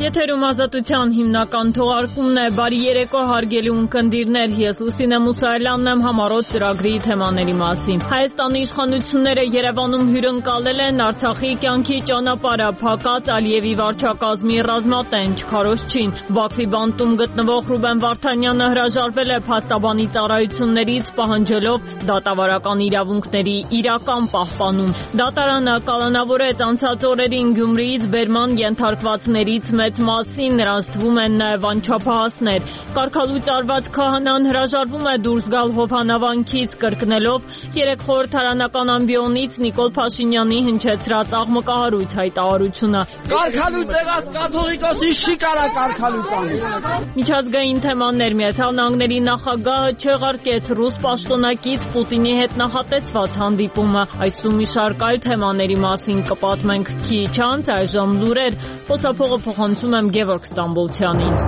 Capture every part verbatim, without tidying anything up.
Եթերում ազատության հիմնական թողարկումն է։ Բարի երեկո հարգելի ունկնդիրներ, ես Լուսինե Մուսայելյանն եմ համառոտ ծրագրի թեմաների մասին։ Հայաստանի իշխանությունները Երևանում հյուրընկալել են Արցախի կյանքի ճանապարհը փակած Ալիևի վարչակազմի ռազմատենչ Քարոզչին։ Բաքվի բանտում գտնվող Ռուբեն Վարդանյանը հրաժարվել է փաստաբանի ծառայություններից, պահանջելով դատավարական իրավունքների իրական պահպանում։ Դատարանը կալանավորեց անցած օրերին Գյումրիից բերման ենթարկվածներից մեծ մասին, նրանց թվում են նաև անչափահասներ։ Կարգալույծ արված քահանան հրաժարվում է դուրս գալ Հովհաննավանքից, կրկնելով երեք խորհրդարանական ամբիոնից Նիկոլ Փաշինյանի հնչեցրած աղմկահարույց հայտարարությունը։ Կարգալույծ եղած կաթողիկոսի չի կարա կարգալույծ անի։ Միջազգային թեմաներ։ Միացյալ Նահանգների նախագահը չեղարկեց ռուս պաշտոնակից Պուտինի հետ նախատեսված հանդիպումը։ Այսու մի շարք այլ թեմաների մասին կպատմենք քիչ անց, այժմ լուրեր։ Խոսափողը փոխանցում եմ Գևորգ Ստամբոլցյանին։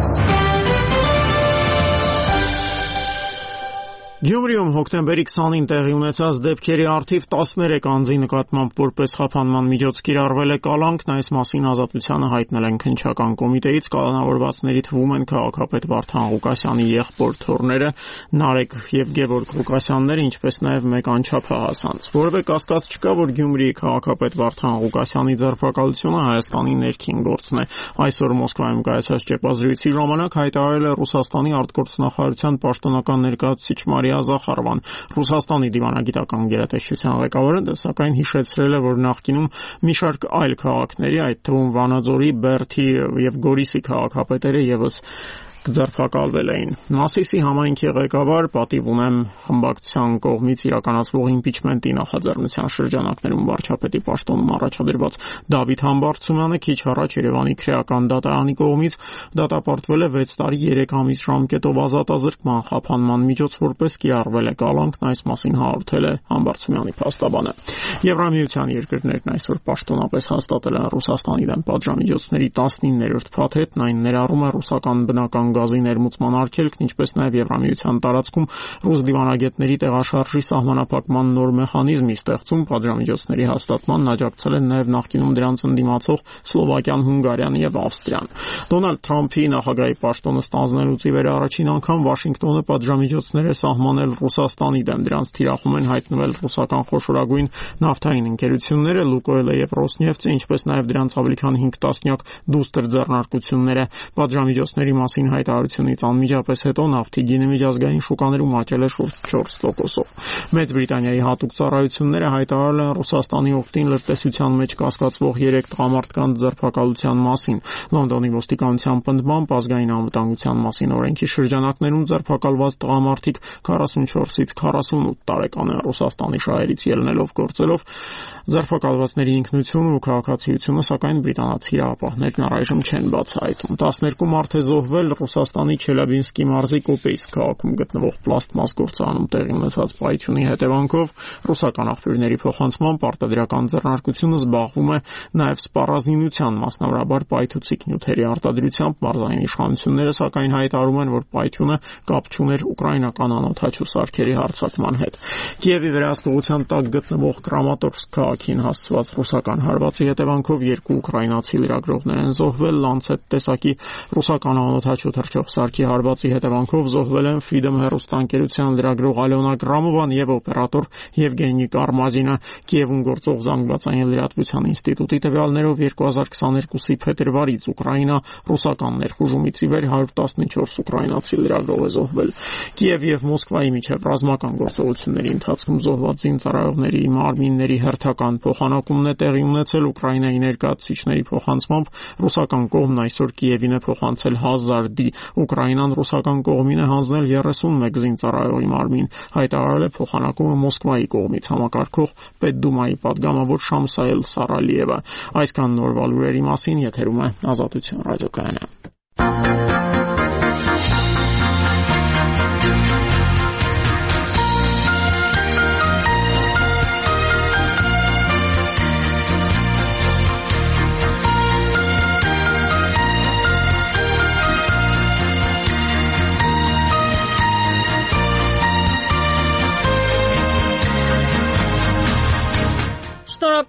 Գյումրիում հոկտեմբերի քսանին տեղի ունեցած դեպքերի առթիվ տասներեք անձի նկատմամբ որպես խափանման միջոց կիրառվել է կալանքն, այս մասին Ազատությանը հայտնել են քննչական կոմիտեից, կալանավորվածների թվում են քաղաքապետ Վարդան Ղուկասյանի եղբոր թոռները Նարեկ եւ Գևորգ Ղուկասյանները, ինչպես նաեւ մեկ անչափահաս անձ։ Որևէ կասկած չկա, որ Գյումրիի քաղաքապետ Վարդան Ղուկասյանի ձերբակալությունը Հայաստանի ներքին գործն է։ Այսօր Մոսկվայում կայացած ճեպազրույցի ժամանակ հայտարարել է Ռուսաստանի արտգործնախարարության պաշտոնական ներկայացուցիչ Զախարովան։ Ռուսաստանի դիվանագիտական գերատեսչության ղեկավարը սակայն հիշեցրել է, որ նախկինում մի շարք այլ քաղաքների, այդ թվում Վանաձորի, Բերդի եւ Գորիսի քաղաքապետերը եւս ձերբակալվել էին։ Մասիսի համայնքի ղեկավար, պատիվ ունեմ խմբակցության կողմից իրականացվող իմպիչմենտի նախաձեռնության շրջանակներում վարչապետի պաշտոնում առաջադրված Դավիթ Համբարձումյանը քիչ առաջ Երևանի քրեական դատարանի կողմից դատապարտվել է վեց տարի երեք ամիս ժամկետով ազատազրկման խափանման միջոց, որպես կիրառվել է կալանքն, այս մասին հաղորդել է Համբարձումյանի փաստաբանը։ Եվրամիության երկրներն այսօր պաշտոնապես հաստատել են Ռուսաստանի դեմ պատժամիջոցների տասնիններորդ փաթեթն, այն ներառում է ռուսական բնական գազի ներմուծման արգելքն, ինչպես նաև Եվրամիության տարածքում ռուս դիվանագետների տեղաշարժի սահմանափակման նոր մեխանիզմի ստեղծում, պատժամիջոցների հաստատմանն աջակցել են նաև նախկինում դրանց ընդդիմացող Սլովակիան, Հունգարիան եւ Ավստրիան։ Դոնալդ Թրամփի նախագահի պաշտոնը ստանձնելուց ի վեր առաջին անգամ Վաշինգտոնը պատժամիջոցներ է սահմանել Ռուսաստանի դեմ, դրանց թիրախում են հայտնվել ռուսական խոշորագույն նավթային ընկերությունները Լուկոյլը եւ Ռոսնեֆտը, ինչպես նաև դրանց ավելի քան հինգ տասնյակ դուստր ձեռնարկությունները։ Պատժամիջոցների մասին հայտարարությունից անմիջապես հետո նավթի գինը միջազգային շուկաներում աճել է շուրջ չորս տոկոսով։ Մեծ Բրիտանիայի հատուկ ծառայությունները հայտարարել են Ռուսաստանի օգտին լրտեսության մեջ կասկածվող երեք տղամարդկանց ձերբակալության մասին։ Լոնդոնի ոստիկանության պնդմամբ ազգային անվտանգության մասին օրենքի շրջանակներում ձերբակալված տղամարդիկ քառասունչորսից քառասունութ տարեկան են։ Ռուսաստանի շահերից ելնելով գործելով ձերբակալվածների ինքնությունը ու քաղաքացիությունը, սակայն բրիտանացի իրավապահներն առայժմ չեն բացահայտում։ տասներկու մարդ է զոհվել Ռուսաստանի Չելյաբինսկի մարզի Կոպեյսկ քաղաքում գտնվող պլաստմաս գործարանում տեղի ունեցած պայթյունի հետևանքով։ Ռուսական աղբյուրների փոխանցմամբ արտադրական ձեռնարկությունը զբաղվում է նաև սպառազինության, մասնավորաբար պայթուցիկ նյութերի արտադրությամբ։ Մարզային իշխանությունները սակայն հայտարարում են, որ պայթյունը կապ չուներ ուկրաինական անօդաչու սարքերի հարձակման հետ։ Կիևի վերահսկողության տակ գտնվող Կրամատորսկ քաղաքին հասցված ռուսական հարվածի հետևանքով երկու ուկրաինացի լրագրողներ են զոհվել։ Lancet տեսակի ռուսական անօդաչու թռչող սարքի հարվածի հետևանքով զոհվել են Freedom հեռուստաընկերության լրագրող Ալյոնա Գրամովան եւ օպերատոր Եվգենի Կարմազինը։ Կիևում գործող զանգվածային լրատվության ինստիտուտի տվյալներով երկու հազար քսաներկուսի փետրվարից Ուկրաինա ռուսական ներխուժումից ի վեր հարյուր տասնչորս ուկրաինացի լրագրող է զոհվել։ Կիև եւ Մոսկվայի միջև ռազմական գործողությունների ընթացքում զոհված զինծառայողների մարմինների հերթական փոխանակումն է տեղի ունեցել։ Ուկրաինայի ներկայացուցիչների փոխանցմամբ ռուսական կողմն այսօր Կիևին է փոխանցել հազար դի։ Ուկրաինան ռուսական կողմին է հանձնել երեսունմեկ զինծառայողի մարմին, հայտարարել է փոխանակումը Մոսկվայի կողմից համակարգող Պետդումայի պատգամավոր Շամսայել Սարալիևը։ Այսքան նորվա լուրերի մասին եթերում է Ազատություն ռադիոկայանը։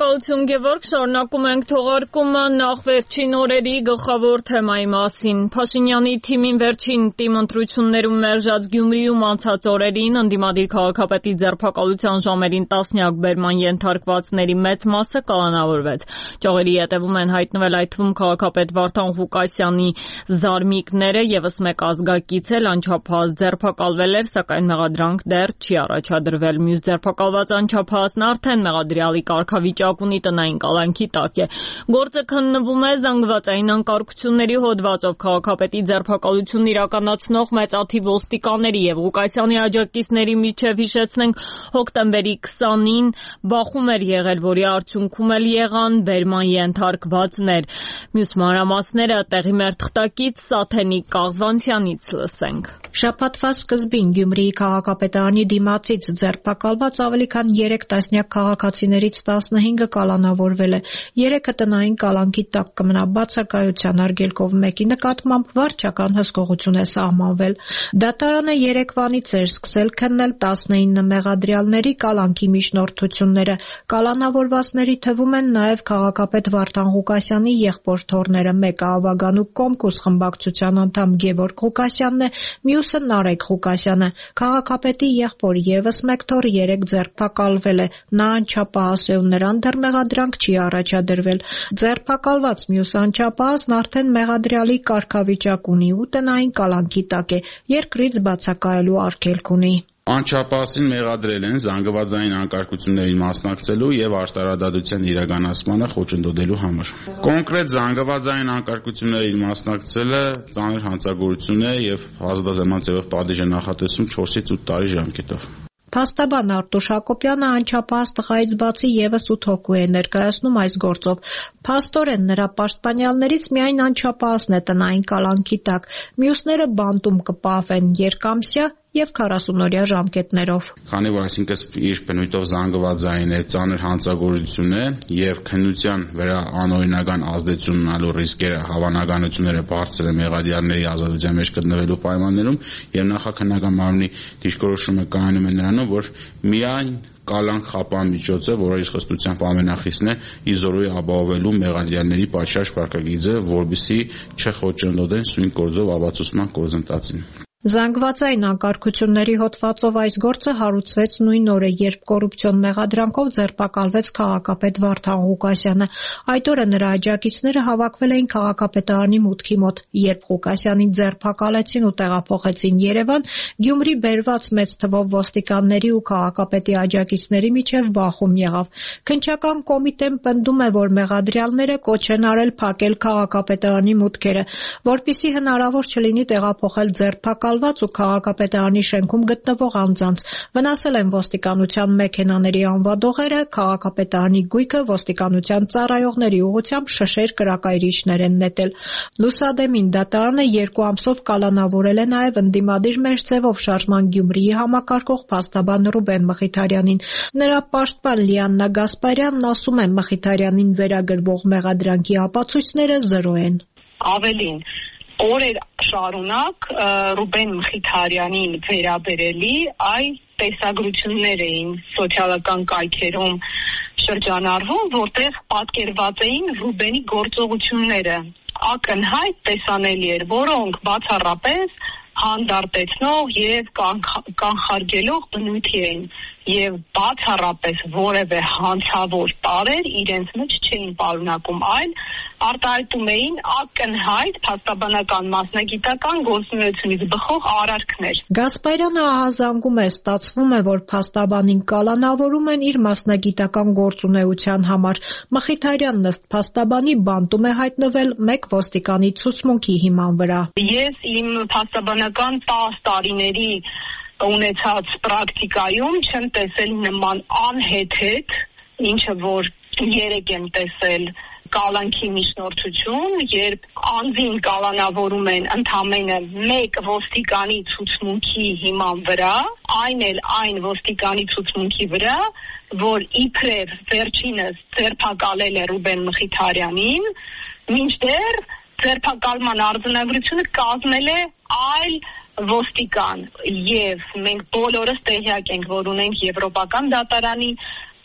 Շնորհակալություն Գևորգ, շարունակում ենք թողարկումը նախ վերջին օրերի գլխավոր թեմայի մասին։ Փաշինյանի թիմին վերջին տիմ ընտրություններում մերժած Գյումրիում անցած օրերին ընդդիմադիր քաղաքապետի ձերբակալության ժամերին տասնյակ բերման ենթարկվածների մեծ մասը կալանավորվեց։ Ճյուղերի հետևում են հայտնվել այդ թվում քաղաքապետ Վարդան Ղուկասյանի զարմիկները, եւս մեկ ազգակից էլ անչափահաս ձերբակալվել էր, սակայն մեղադրանք դեռ չի առաջադրվել։ Մյուս ձերբակալված անչափահասն արդեն մեղադրյալի կարգավիճակ ունի, տնային կալանքի տակ է։ Գործը քննվում է զանգվածային անկարգությունների հոդվածով քաղաքապետի ձերբակալությունն իրականացնող մեծաթիվ ոստիկանների եւ Ղուկասյանի աջակիցների միջև, հիշեցնենք, հոկտեմբերի քսանին բախում էր եղել, որի արդյունքում էլ եղան բերման ենթարկվածներ։ Մյուս մանրամասները տեղի մեր թղթակից Սաթենիկ Կաղզվանցյանից լսենք։ Շաբաթվա սկզբին Գյումրիի քաղաքապետարանի դիմացից ձերբակալված ավելի քան երեք տասնյակ քաղաքացիներից տասնհինգը կալանավորվել է, երեքը տնային կալանքի տակ կմնա, բացակայության արգելքով մեկի նկատմամբ վարչական հսկողություն է սահմանվել։ Դատարանը երեկվանից էր սկսել քննել տասնինը մեղադրյալների կալանքի միջնորդությունները։ Կալանավորվածների թվում են նաև քաղաքապետ Վարդան Ղուկասյանի եղբոր թոռները, մեկը Ավագանու Կոմկուս խմբակցության անդամ Գևորգ Ղուկասյանն է, մյուսը Նարեկ Ղուկասյանը։ Քաղաքապետի եղբոր եւս մեկ թոռ երեք ձերբակալվել է, նա անչափահաս է ու նրան դեռ մեղադրանք չի առաջադրվել։ Ձերբակալված մյուս անչափահասն արդեն մեղադրյալի կարգավիճակ ունի ու տնային կալանքի տակ է, երկրից բացակայելու արգելք ունի։ Անչափահասին մեղադրել են զանգվածային անկարգություններին մասնակցելու եւ արտարադատության իրականացմանը խոչընդոտելու համար։ Կոնկրետ զանգվածային անկարգություններին մասնակցելը ծանր հանցագործություն է եւ ազատազրկման ձևով պատիժ է նախատեսում չորսից ութ տարի ժամկետով։ Փաստաբան Արտուշ Հակոբյանը անչափահաս տղայից բացի եւս ութ հոգու է ներկայացնում այս գործով։ Փաստորեն նրա պաշտպանյալներից միայն անչափահասն է տնային կալանքի տակ, մյուսները բանտում կպահվեն երկամսյա եւ քառասունօրյա ժամկետներով։ Քանի որ այսինքն իր բնույթով զանգվածային է, ծանր հանցագործություն է եւ քննության վրա անօրինական ազդեցություն ունենալու ռիսկերը, հավանականությունները բարձր է մեղադրյալների ազատության մեջ գտնվելու պայմաններում եւ նախաքննական մարմնի դիրքորոշումը կայանում է նրանում, որ միայն կալանք խապան միջոց է, որը իր խստությամբ ամենախիստն է իզորուի ապահովելու մեղադրյալների պատշաճ պարկագիծը, որպեսզի չխոչընդոտեն սույն գործով ապացուցման գործընթացին։ Զանգվածային անկարգությունների հոդվածով այս գործը հարուցվեց նույն օրը, երբ կոռուպցիոն մեղադրանքով ձերբակալվեց քաղաքապետ Վարդան Ղուկասյանը։ Այդ օրը նրա աջակիցները հավաքվել էին քաղաքապետարանի մուտքի մոտ, երբ Ղուկասյանին ձերբակալեցին ու տեղափոխեցին Երևան, Գյումրի բերված մեծ թվով ոստիկանների ու քաղաքապետի աջակիցների միջև բախում եղավ։ Քննչական կոմիտեն պնդում է, որ մեղադրյալները կոչ են արել փակել քաղաքապետարանի մուտքերը, որպեսզի հնարավոր չլինի տեղափոխել ձերբակալված ու քաղաքապետարանի շենքում գտնվող անձանց։ Վնասել են ոստիկանության մեքենաների անվադողերը, քաղաքապետարանի գույքը ոստիկանության ծառայողների ուղղությամբ շշեր կրակայրիչներ են նետել։ Լուսադեմին դատարանը երկու ամսով կալանավորել է նաև ընդդիմադիր մեջձևով շարժման Գյումրիի համակարգող փաստաբան Ռուբեն Մխիթարյանին։ Նրա պաշտպան Լիաննա Գասպարյանն ասում է, Մխիթարյանին վերագրվող մեղադրանքի ապացույցները զրո են։ Ավելին, օրեր շարունակ Ռուբեն Մխիթարյանին վերաբերելի այլ տեսագրություններ էին սոցիալական կայքերում շրջանառվում, որտեղ պատկերված էին Ռուբենի գործողությունները, ակնհայտ տեսանելի էր, որոնք բացառապես հանդարտեցնող եւ կանխարգելող բնույթի էին եւ բացառապես որևէ հանցավոր տարեր իրենց մեջ չէին պարունակում, այլ արտահայտում էին ակնհայտ փաստաբանական մասնագիտական գործունեությունից բխող արարքներ։ Գասպարյանը ահազանգում է, ստացվում է, որ փաստաբանին կալանավորում են իր մասնագիտական գործունեության համար։ Մխիթարյանն ըստ փաստաբանի բանտում է հայտնվել մեկ ոստիկանի ցուցմունքի հիման վրա։ Ես իմ փաստաբանական տասը տարիների ունեցած պրակտիկայում չեմ տեսել նման անհեթեթ, ինչը որ երեք եմ տեսել կալանքի միջնորդություն, երբ անձին կալանավորում են ընդամենը մեկ ոստիկանի ցուցմունքի հիման վրա, այն էլ այն ոստիկանի ցուցմունքի վրա, որ իբրև վերջինս ձերբակալել է Ռուբեն Մխիթարյանին, մինչդեռ ձերբակալման արձանագրությունը կազմել է այլ ոստիկան, եւ մենք բոլորս տեղյակ ենք, որ ունենք Եվրոպական դատարանի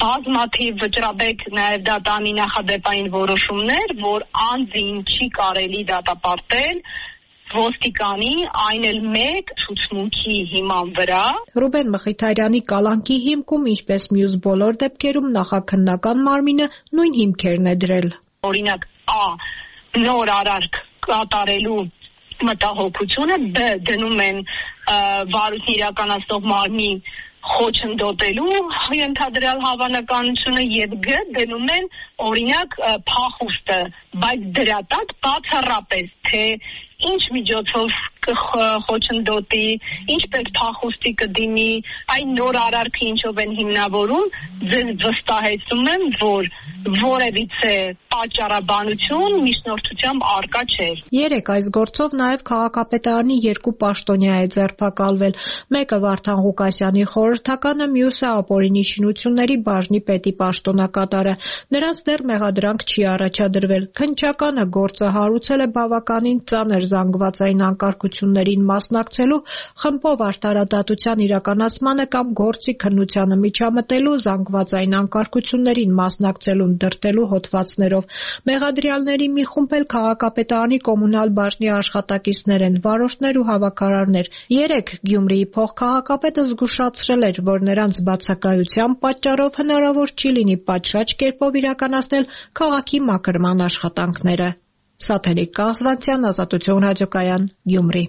բազմաթիվ վճռաբեկ նաև դատանի նախադեպային որոշումներ, որ անձին չի կարելի դատապարտել ոստիկանի, այն էլ մեկ ցուցմունքի հիման վրա։ Ռուբեն Մխիթարյանի կալանքի հիմքում, ինչպես մյուս բոլոր դեպքերում, նախաքննական մարմինը նույն հիմքերն է դրել։ Օրինակ, Ա. նոր արարք կատարելու մտահոգությունը, Բ. դնում են վարույթն իրականացնող մարմնի խոչընդոտելու ենթադրյալ հավանականությունը եւ Գ. դնում են օրինակ փախուստը, բայց դրա տակ բացառապես թե ինչ միջոցով կխոչընդոտի, ինչպես փախուստի կդիմի, այն նոր արարքը ինչով են հիմնավորում, ձեզ վստահեցնում եմ, որ որևիցե պատճառաբանություն միջնորդությամբ արկա չէր։ Երեք այս գործով նաև քաղաքապետարանի երկու պաշտոնյա է ձերբակալվել։ Մեկը Վարդան Ղուկասյանի խորհրդականը, մյուսը Ապօրինի շինությունների բաժնի պետի պաշտոնակատարը։ Նրանց դեռ մեղադրանք չի առաջադրվել։ Քննչականը գործը հարուցել է բավականին ծանր զանգվածային անկարգություններին մասնակցելու, խմբով արդարադատության իրականացմանը կամ գործի քննությանը միջամտելու, զանգվածային անկարգություններին մասնակցելուն դրդելու հոդվածներով։ Մեղադրյալների մի խումբ էլ քաղաքապետարանի կոմունալ բաժնի աշխատակիցներ են, վարորդներ ու հավաքարարներ։ Երեք Գյումրիի փոխքաղաքապետը զգուշացրել էր, որ նրանց բացակայության պատճառով հնարավոր չի լինի պատշաճ կերպով իրականացնել քաղաքի մաքրման աշխատանքները։ Սաթելիկ Կազվանցյան, Ազատություն ռադիոկայան, Գյումրի։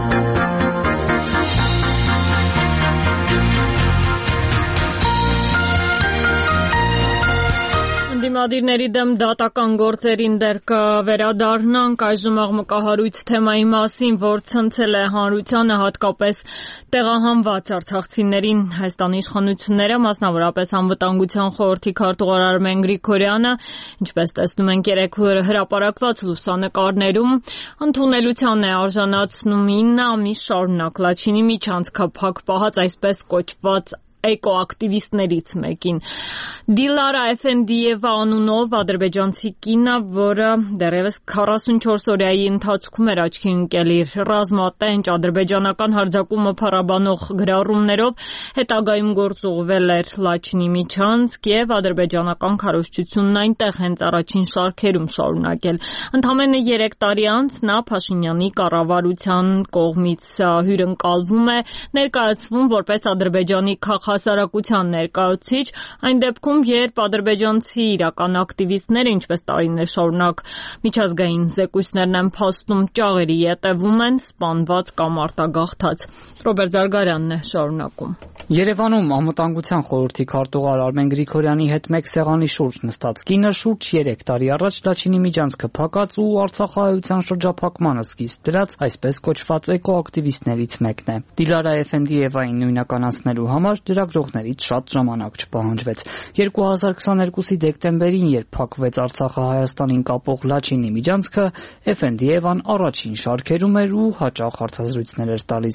Դիմադիրների դեմ դատական գործերին դեռ կվերադառնանք, այժմ աղմկահարույց թեմայի մասին, որ ցնցել է հանրությանը, հատկապես տեղահանված արցախցիներին։ Հայաստանի իշխանությունները, մասնավորապես Անվտանգության խորհրդի քարտուղար Արմեն Գրիգորյանը, ինչպես տեսնում ենք երեք հրապարակված լուսանկարներում, ընդունելության է արժանացնում ինը ամիս շարունակ Լաչինի միջանցքափակ պահած այսպես կոչված էկոակտիվիստներից մեկին։ Դիլարա Էֆենդիևա անունով ադրբեջանցի կինը, որը դեռևս քառասունչորս օրյայի ընթացքում էր աչքի ընկել իր ռազմատենչ ադրբեջանական հարձակումը փառաբանող գրառումներով, հետագայում գործուղվել էր Լաչինի միջանցք եւ ադրբեջանական քարոզչությունն այնտեղ հենց առաջին շարքերում շարունակել։ Ընդամենը երեք տարի անց նա Փաշինյանի կառավարության կողմից հյուրընկալվում է, ներկայացվում որպես Ադրբեջանի հասարակության ներկայացուցիչ, այն դեպքում, երբ ադրբեջանցի իրական ակտիվիստները, ինչպես տարիներ շարունակ միջազգային զեկույցներն են փաստում, ճաղերի ետևում են, սպանված կամ արտագաղթած։ Ռոբերտ Զարգարյանն է շարունակում։ Երևանում Անվտանգության խորհրդի քարտուղար Արմեն Գրիգորյանի հետ մեկ սեղանի շուրջ նստած կինը շուրջ երեք տարի առաջ Լաչինի միջանցքը փակած ու Արցախահայության շրջափակմանը սկիզբ դրած այսպես կոչված էկոակտիվիստներից մեկն է։ Դիլարա Էֆենդիևային նույնականացնելու համար լրագրողներից շատ ժամանակ չպահանջվեց։ երկու հազար քսաներկուսի դեկտեմբերին, երբ փակվեց Արցախը Հայաստանին կապող Լաչինի միջանցքը, Էֆենդիևան առաջին շարքերում էր ու հաճախ հարցազրույցներ էր տալիս։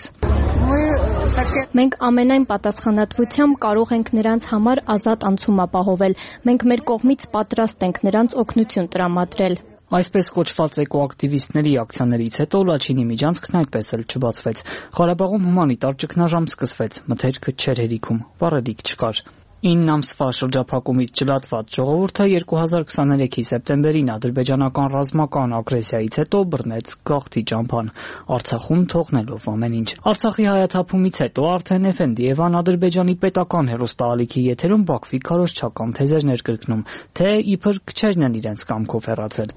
Մենք ամենայն պատասխանատվությամբ կարող ենք նրանց համար ազատ անցում ապահովել։ Մենք մեր կողմից պատրաստ ենք նրանց օգնություն տրամադրել։ Այսպես կոչված էկոակտիվիստների ակցիաներից հետո Լաչինի միջանցքն այդպես էլ չբացվեց։ Ղարաբաղում հումանիտար ճգնաժամ սկսվեց, մթերքը չէր հերիքում, վառելիք չկար։ ինը ամսվա շրջափակումից ճլատված ժողովուրդը երկու հազար քսաներեքի սեպտեմբերին ադրբեջանական ռազմական ագրեսիայից հետո բռնեց գաղթի ճամփան, Արցախում թողնելով ամեն ինչ։ Արցախի հայաթափումից հետո արդեն Էֆենդիևան Ադրբեջանի պետական հեռուստաալիքի եթերում Բաքվի քարոզչական թեզեր ներկրկնում, թե իբր քչերն են իրենց կամքով հեռացել։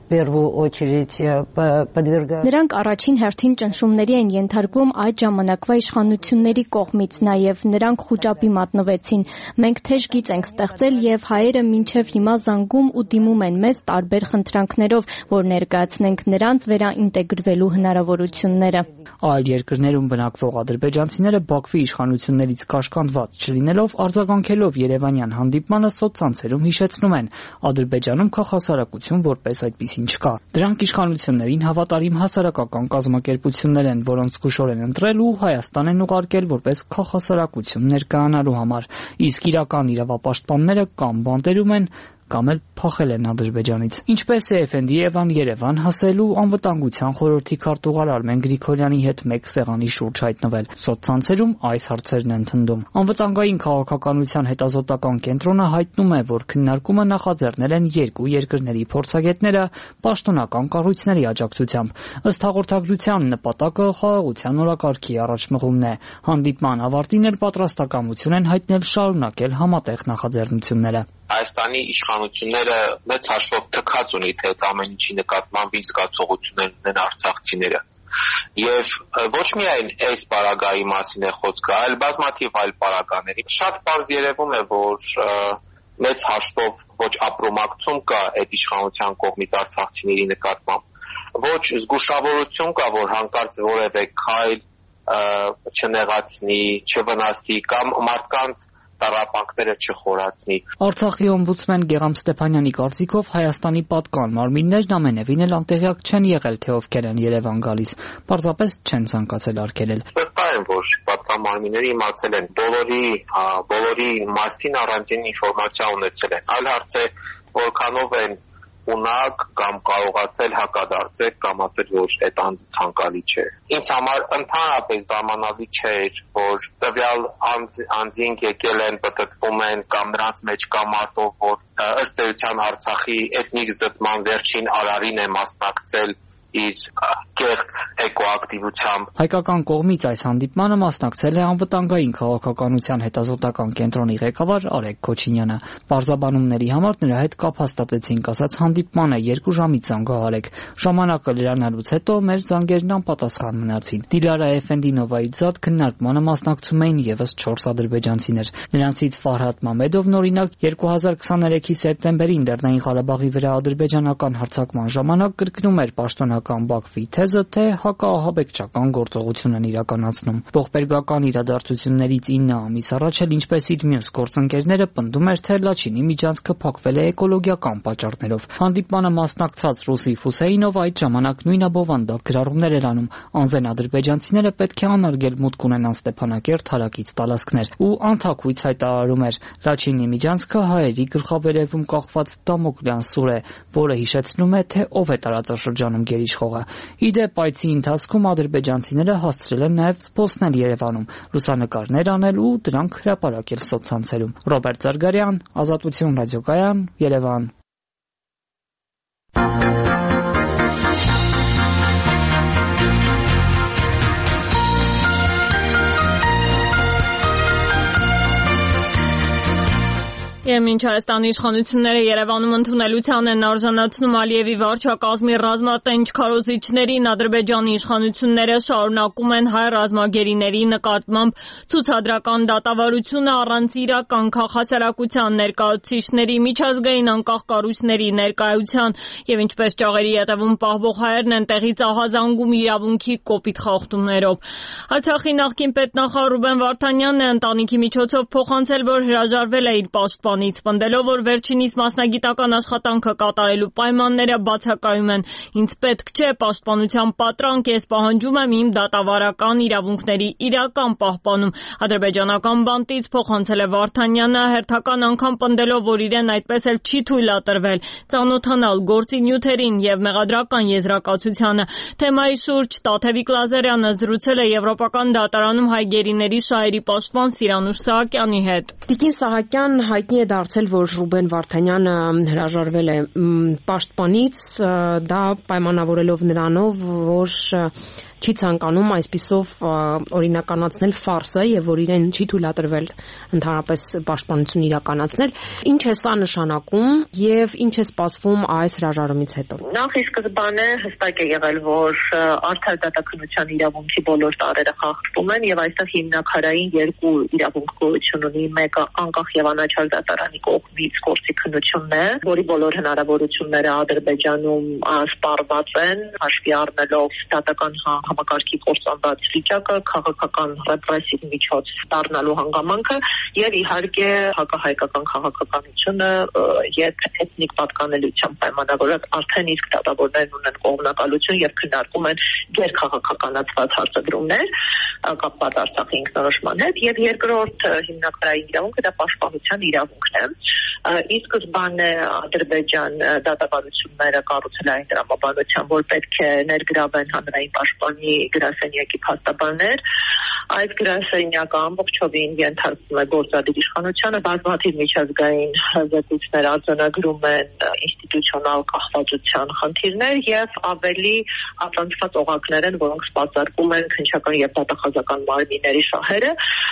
Նրանք առաջին հերթին ճնշումների են ենթարկվում այդ ժամանակվա իշխանությունների կողմից, նաև նրանք խուճապի մատնվեցին։ Մենք թեժ գիծ ենք ստեղծել եւ հայերը մինչեւ հիմա զանգում ու դիմում են մեզ տարբեր խնդրանքներով, որ ներկայացնենք նրանց վերաինտեգրվելու հնարավորությունները։ Այլ երկրներում բնակվող ադրբեջանցիները Բաքվի իշխանություններից կաշկանդված չլինելով, արձագանքելով Երևանյան հանդիպմանը սոցցանցերում հիշեցնում են, Ադրբեջանում քաղաքասարակություն որպես այդպիսին չկա։ Դրանք իշխանություններին հավատարիմ հասարակական կազմակերպություններ են, որոնց զգուշորեն ընտրել ու Հայաստան են ուղարկել որպես քաղաքասարակություն ներկայանալու համար, իսկ իրական իրավապաշտպանները կամ բանտերում են, կամ էլ փախել են Ադրբեջանից։ Ինչպես է Էֆենդի Եվան Երևան հասել ու անվտանգության խորհրդի քարտուղար Արմեն Գրիգորյանի հետ մեկ սեղանի շուրջ հայտնվել։ Սոցցանցերում այս հարցերն են թնդում։ Անվտանգային քաղաքականության հետազոտական կենտրոնը հայտնում է, որ քննարկումը նախաձեռնել են երկու երկրների փորձագետները պաշտոնական կառույցների աջակցությամբ։ Ըստ հաղորդագրության նպատակը խաղաղության օրակարգի առաջմղումն է։ Հանդիպման ավարտին էլ պատրաստակամություն են հայտնել շարունակել համատեղ նախաձեռնությունները։ Հայաստանի իշխանությունները մեծ հաշվով թքած ունի, թե ամեն ինչի նկատմամբ ինչ զգացողություններ ունեն արցախցիները։ Եվ ոչ միայն այս պարագայի մասին է խոսքը, այլ բազմաթիվ այլ պարագաների։ Շատ պարզ երևում է, որ մեծ հաշվով ոչ ապրոմակցում կա այդ իշխանության կողմից արցախցիների նկատմամբ, ոչ զգուշավորություն կա, որ հանկարծ որևէ քայլ չնեղացնի, չվնասի կամ մարդկանց տառապանքները չխորացնի։ Արցախի օմբուդսմեն Գեղամ Ստեփանյանի կարծիքով Հայաստանի պատկան մարմիններն ամենևին էլ անտեղյակ չեն եղել, թե ովքեր են Երևան գալիս, պարզապես չեն ցանկացել արգելել։ Վստահ եմ, որ պատկան մարմինները իմացել են, բոլորի բոլորի մասին առանձին ինֆորմացիա ունեցել են։ Այլ հարց է, որքանով են ունակ կամ կարողացել հակադարձել կամ ասել, որ այդ ցանկալի չէ։ Ինձ համար ընդհանրապես զարմանալի չէր, որ տվյալ անձինք եկել են, պտտվում են կամ նրանց մեջ կա մարդով, որ ըստ էության Արցախի էթնիկ զտման վերջին արարին է մասնակցել իր կեղծ էկոակտիվությամբ։ Հայկական կողմից այս հանդիպմանը մասնակցել է անվտանգային քաղաքականության հետազոտական կենտրոնի ղեկավար Արեգ Քոչինյանը։ Պարզաբանումների համար նրա հետ կապ հաստատեցինք, ասաց հանդիպմանը երկու ժամից զանգահարեք։ Ժամանակը լրանալուց հետո մեր զանգերն անպատասխան մնացին։ Դիլարա Էֆենդինովայից զատ քննարկմանը մասնակցում էին եւս չորս ադրբեջանցիներ։ Նրանցից Ֆարհադ Մամեդովն օրինակ երկու հազար քսաներեքի սեպտեմբերին Լեռնային Ղարաբաղի վրա ադրբեջանական հարձակման ժամանակ կրկնում էր պաշտոնական Բաքվի թեզը, թե հակաահաբեկչական գործողություն են իրականացնում։ Ողբերգական իրադարձություններից ինը ամիս առաջ էլ ինչպես իր մյուս գործընկերները պնդում էր, թե Լաչինի միջանցքը փակվել է էկոլոգիական պատճառներով։ Հանդիպմանը մասնակցած Ռուսիֆ Հուսեյնով այդ ժամանակ նույն բովանդակ գրառումներ էր անում։ Անզեն ադրբեջանցիները պետք է անարգել մուտք ունենան Ստեփանակերտ հարակից տարածքներ ու անթակույց հայտարարում էր Լաչինի միջանցքը հայերի գլխավերևում կախված Դամոկլյան սուր է, որը հիշեցնում է, թե ով է տարածաշրջանում գերիշխողը։ Իդեպ այցի ընթացքում ադրբեջանցիները հասցրել են նաև զբոսնել Երևանում, լուսանկարներ անել ու դրանք հրապարակել սոցցանցերում։ Ռոբերտ Զարգարյան, Ազատություն ռադիոկայան, Երևան։ Եվ մինչ Հայաստանի իշխանությունները Երևանում ընդունելության են արժանացնում Ալիևի վարչակազմի ռազմատենչ քարոզիչներին, Ադրբեջանի իշխանությունները շարունակում են հայ ռազմագերիների նկատմամբ ցուցադրական դատավարությունը առանց իրական քաղաքասարակության ներկայացուցիչների, միջազգային անկախ կառույցների ներկայության եւ ինչպես ճաղերի ետևում պահվող հայերն են տեղից ահազանգում իրավունքի կոպիտ խախտումներով։ Արցախի նախկին պետնախարար Ռուբեն Վարդանյանն է ընտանիքի միջոցով փոխանցել, որ հրաժարվել է իր պաշտպան Պնդելով, որ վերջինիս մասնագիտական աշխատանքը կատարելու պայմանները բացակայում են։ Ինձ պետք չէ պաշտպանության պատրանք, ես պահանջում եմ իմ դատավարական իրավունքների իրական պահպանում։ Ադրբեջանական բանտից փոխանցել է Վարդանյանը, հերթական անգամ պնդելով, որ իրեն այդպես էլ չի թույլատրվել ծանոթանալ գործի նյութերին եւ մեղադրական եզրակացությանը։ Թեմայի շուրջ Տաթևիկ Լազարյանը զրուցել է Եվրոպական դատարանում հայ գերիների շահերի պաշտպան Սիրանուշ Սահակյանի հետ։ Տիկին Սահակյան հայտնի է դարձել, որ Ռուբեն Վարդանյանը հրաժարվել է պաշտպանից, դա պայմանավորելով նրանով, որ չի ցանկանում այսպիսով օրինականացնել ֆարսը եւ որ իրեն չի թույլատրվել ընդհանրապես պաշտպանություն իրականացնել։ Ինչ է սա նշանակում եւ ինչ է սպասվում այս հրաժարումից հետո։ Նախ ի սկզբանե հստակ է եղել, որ արդար դատաքննության իրավունքի բոլոր տարրերը խախտվում են եւ այստեղ հիմնակարային երկու իրավունք գոյություն ունի, մեկը անկախ եւ անաչառ դատարանի կողմից գործի քննությունն է, որի բոլոր հնարավորությունները Ադրբեջանում սպառված են, հաշվի առնելով դատական համակարգի կործանված վիճակը, քաղաքական ռեպրեսիվ միջոց դառնալու հանգամանքը եւ իհարկե հակահայկական քաղաքականությունը եւ էթնիկ պատկանելիությամբ պայմանավորված արդեն իսկ դատավորներն ունեն կողմնակալություն եւ քննարկում են գերքաղաքականացված հարցադրումներ կապված Արցախի ինքնորոշման հետ եւ երկրորդ հիմնական իրավունքը դա պաշտպանության իրավունքն է։ Ի սկզբանե Ադրբեջան դատավարությունները կառուցել այն դրամաբանությամբ, որ պետք է ներգրավեն հանրային պաշտպանի գրասենյակի փաստաբաններ։ Այդ գրասենյակը ամբողջովին ենթարկվում է գործադիր իշխանությանը, բազմաթիվ միջազգային զեկույցներ արձանագրում են ինստիտուցիոնալ կախվածության խնդիրներ եւ ավելի առանձնված օղակներ են, որոնք սպասարկում են քննչական եւ դատախազական մարմինների շահերը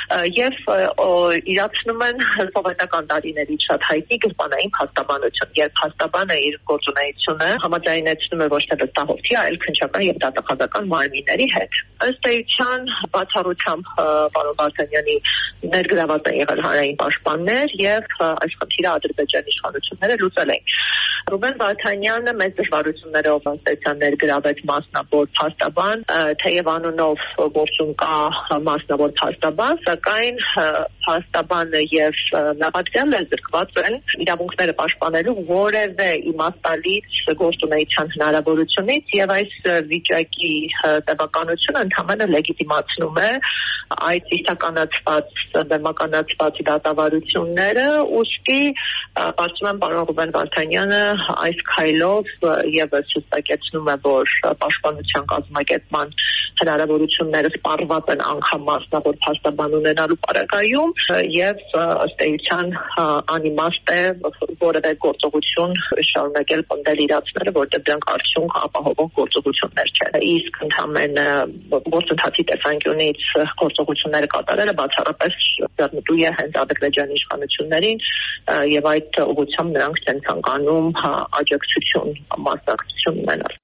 եւ իրացնում են սովետական տարիներից շատ հայտնի գրպանային փաստաբանություն, երբ փաստաբանը իր գործունեությունը համաձայնեցնում է ոչ թե վստահորդի, այլ քննչական եւ դատախազական մարմինների հետ։ Ըստ էության բացառությամբ պարոն Վարդանյանի ներգրաված են եղել հանրային պաշտպաններ եւ այս խնդիրը Ադրբեջանի իշխանությունները լուծել են։ Ռուբեն Վարդանյանը մեծ դժվարություններով ըստ ներգրավեց մասնավոր փաստաբան, թեև անունով գործում կա մասնավոր փաստաբան, սակայն փաստաբանը եւ մեղադրյալը զրկված են իրավունքները պաշտպանելու որևէ իմաստալից գործունեության հնարավորությունից եւ այս վիճակի տևականությունը ընդհանրապես լեգիտիմացնում է այդ իշխանացված դեմոկրատացված դատավարությունները, ուստի կարծում եմ պարոն Ռուբեն Վարդանյանը այս քայլով եւս հստակեցնում է, որ պաշտպանության կազմակերպման հնարավորությունները սպառված են անգամ մասնավոր փաստաբան ունենալու պարագայում եւ ըստ էության անիմաստ է որևէ գործողություն շարունակել պնդել իրացները, որտեղ դրանք արդյունք ապահովող գործողություններ չեն։ Իսկ ընդհանրապես գործընթացի տեսանկյունից գործողությունները կատարելը բացառապես ձեռնտու է հենց Ադրբեջանի իշխանություններին եւ այդ ուղղությամբ նրանք չեն ցանկանում աջակցություն մասնակցություն ունենալ։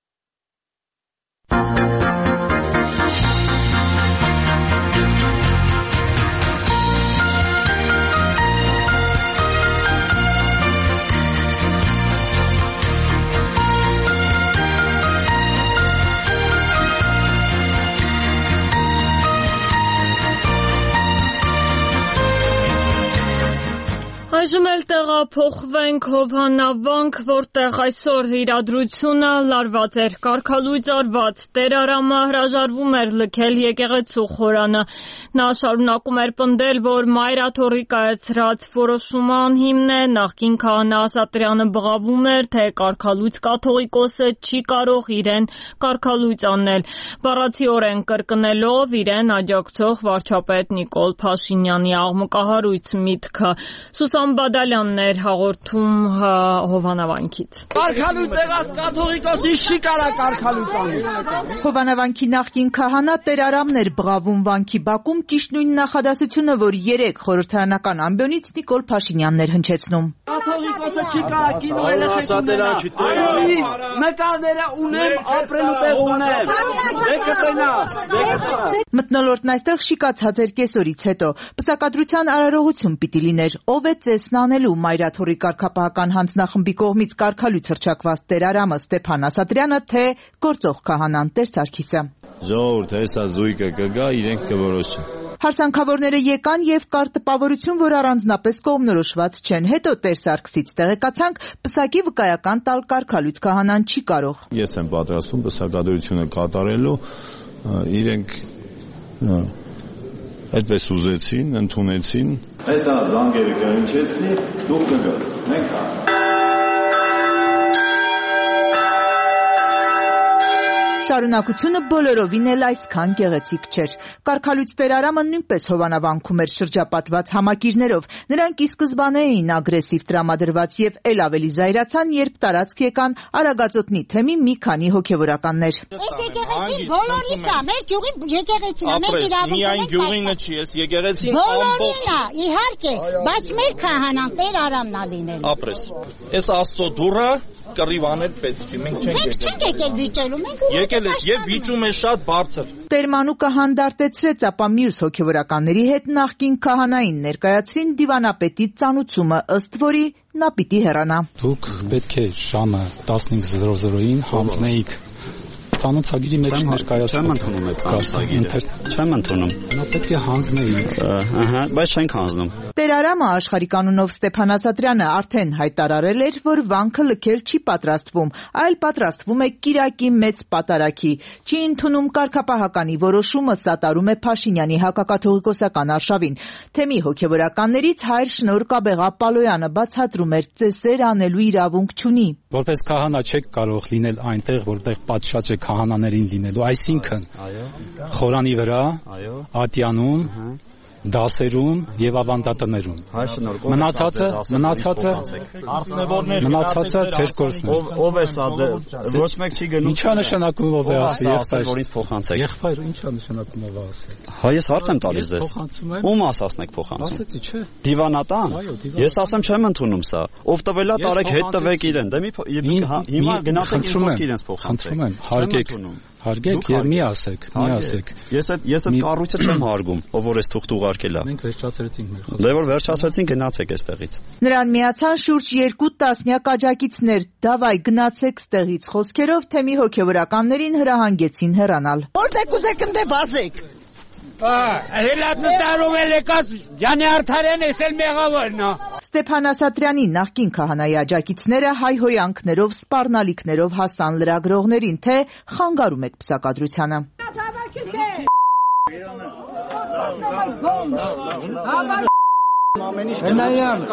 Այժմ էլ տեղափոխվենք Հովհաննավանք, որտեղ այսօր իրադրությունը լարված էր, կարգալույծ արված, Տեր Արամը հրաժարվում էր լքել եկեղեցու խորանը։ Նա շարունակում էր պնդել, որ Մայրաթորի կայացրած որոշումը անհիմն է, նախկին քահանա Ասատրյանը բղավում էր, թե կարգալույծ կաթողիկոսը չի կարող իրեն կարգալույծ անել, բառացիորեն կրկնելով իրեն աջակցող վարչապետ Նիկոլ Փաշինյանի աղմկահարույց միտքը։ Սուսան Բադալյանն էր հաղորդում Հովհաննավանքից։ Կարգալույծ եղած կաթողիկոսի չի կարա կարգալույծ անել։ Հովհաննավանքի նախկին քահանա Տեր Արամն էր բղավում վանքի բակում ճիշտ նույն նախադասությունը, որ երեք խորհրդարանական ամբիոնից Նիկոլ Փաշինյանն էր հնչեցնում։ Կաթողիկոսը չի կարա կինո երեխեք ունենա։ Նկարները ունեմ, ապրելու տեղ ունեմ։ Դե կտենաս, դե կտենաս։ Մթնոլորտն այստեղ շիկացած էր կեսօրից հետո։ Պսակադրության արարողություն պիտի լիներ, ով է ծեսն անելու Մայրաթորի կարգապահական հանձնախմբի կողմից կարգալույց հռչակված Տեր Արամը Ստեփան Ասատրյանը, թե գործող քահանան Տեր Սարգիսը։ Ժողովուրդ, հեսա զույգը կգա, իրենք կորոշեն։ Հարսանքավորները եկան եւ կար տպավորություն, որ առանձնապես կողմնորոշված չեն։ Հետո Տեր Սարգսից տեղեկացանք, պսակի վկայական տալ կարգալույց քահանան չի կարող։ Ես եմ պատրաստվում պսակադրությունը կատարելու, իրենք այդպես ուզեցին, ընդունեցին։ Հեսա զանգերը կհնչեցնի, դուք կգաք, մենք Շարունակությունը բոլորովին էլ այսքան գեղեցիկ չէր։ Կարգալույց Տեր Արամը նույնպես Հովհաննավանքում էր շրջապատված համակիրներով։ Նրանք ի սկզբանե էին ագրեսիվ տրամադրված եւ ել ավելի զայրացան, երբ տարածք եկան Արագածոտնի թեմի մի քանի հոգեվորականներ։ Այս եկեղեցին բոլորիս է, մեր գյուղի եկեղեցին է, մենք իրավունք ունենք։ Միայն գյուղինը չի, այս եկեղեցին ամբողջ։ Բոլորին է, իհարկե, բայց մեր քահանան Տեր Արամն է լինելու։ Ապրես։ Այս Աստծո դուռը կռիվանել պետք է, մենք չենք եկել։ Մենք չենք եկել վիճելու, մենք եկել ես եւ վիճում է շատ բարձր։ Տեր Մանուկը հանդարտեցրեց, ապա մյուս հոգեվորականների հետ նախկին քահանային ներկայացրին դիվանապետի ծանուցումը, ըստ որի նա պիտի հեռանա։ Դուք պետք է ժամը տասնհինգ զրո զրոյին հանձնեիք Ծանոթագիրի մեջ ներկայացված։ Չեմ ընդունում այդ ծանոթագիրը։ Չեմ ընդունում։ Նա պետք է հանձնեի։ Ահա, բայց չենք հանձնում։ Տերարամը աշխարհի կանոնով Ստեփան Ասատրյանը արդեն հայտարարել էր, որ վանքը լքել չի պատրաստվում, այլ պատրաստվում է կիրակի մեծ պատարագի։ Չի ընդունում կարգապահականի որոշումը, սատարում է Փաշինյանի հակակաթողիկոսական արշավին։ Թեմի հոգևորականներից հայր Շնոր Կաբեղապալոյանը բացատրում էր, ծեսեր անելու իրավունք չունի։ Որպես քահանա չեք կարող լինել այնտեղ, որտեղ պատշաճ է քահանաներին լինելու, այսինքն խորանի վրա, ատյանում, դասերում եւ ավանդատներում։ Մնացածը, մնացածը, մնացածը ձեր գործն է։ Ով է սա ձեզ։ Ոչ մեկ չի գնում։ Ինչա նշանակում ով է ասի, եղբայր, որ ինձ փոխանցեք։ Եղբայր, ինչա նշանակում ով է ասի։ Հա ես հարց եմ տալիս ձեզ։ Ում ասացնեք փոխանցում։ Ասեցի, չէ։ Դիվանատան։ Ես ասեմ չեմ ընդունում սա։ Ով տվելա տարեք հետ տվեք իրեն։ Դե մի հիմա գնացեք ինձ խոսք իրենց փոխանցեք։ Խնդրում եմ, հարգեք։ Հարգեք եւ մի ասեք, մի ասեք։ Ես այդ ես այդ կառույցը չեմ հարգում, ով որ էս թուղթ ուղարկել է։ Մենք վերջացրեցինք մեր խոսքը։ Դե որ վերջացրեցին, գնացեք այստեղից։ Նրան միացան շուրջ երկու տասնյակ աջակիցներ։ Դավայ գնացեք ստեղից խոսքերով թեմի հոգևորականներին հրահանգեցին հեռանալ։ Որտե կուզեք ընդ վազեք։ Հելատնտարով էլ եկած Ջանի Արթարյան ես էլ մեղավորն է։ Ստեփան Ասատրյանի նախկին քահանայի աջակիցները հայհոյանքներով, սպառնալիքներով հասան լրագրողներին, թե խանգարում եք պսակադրությանը։ Հենայան,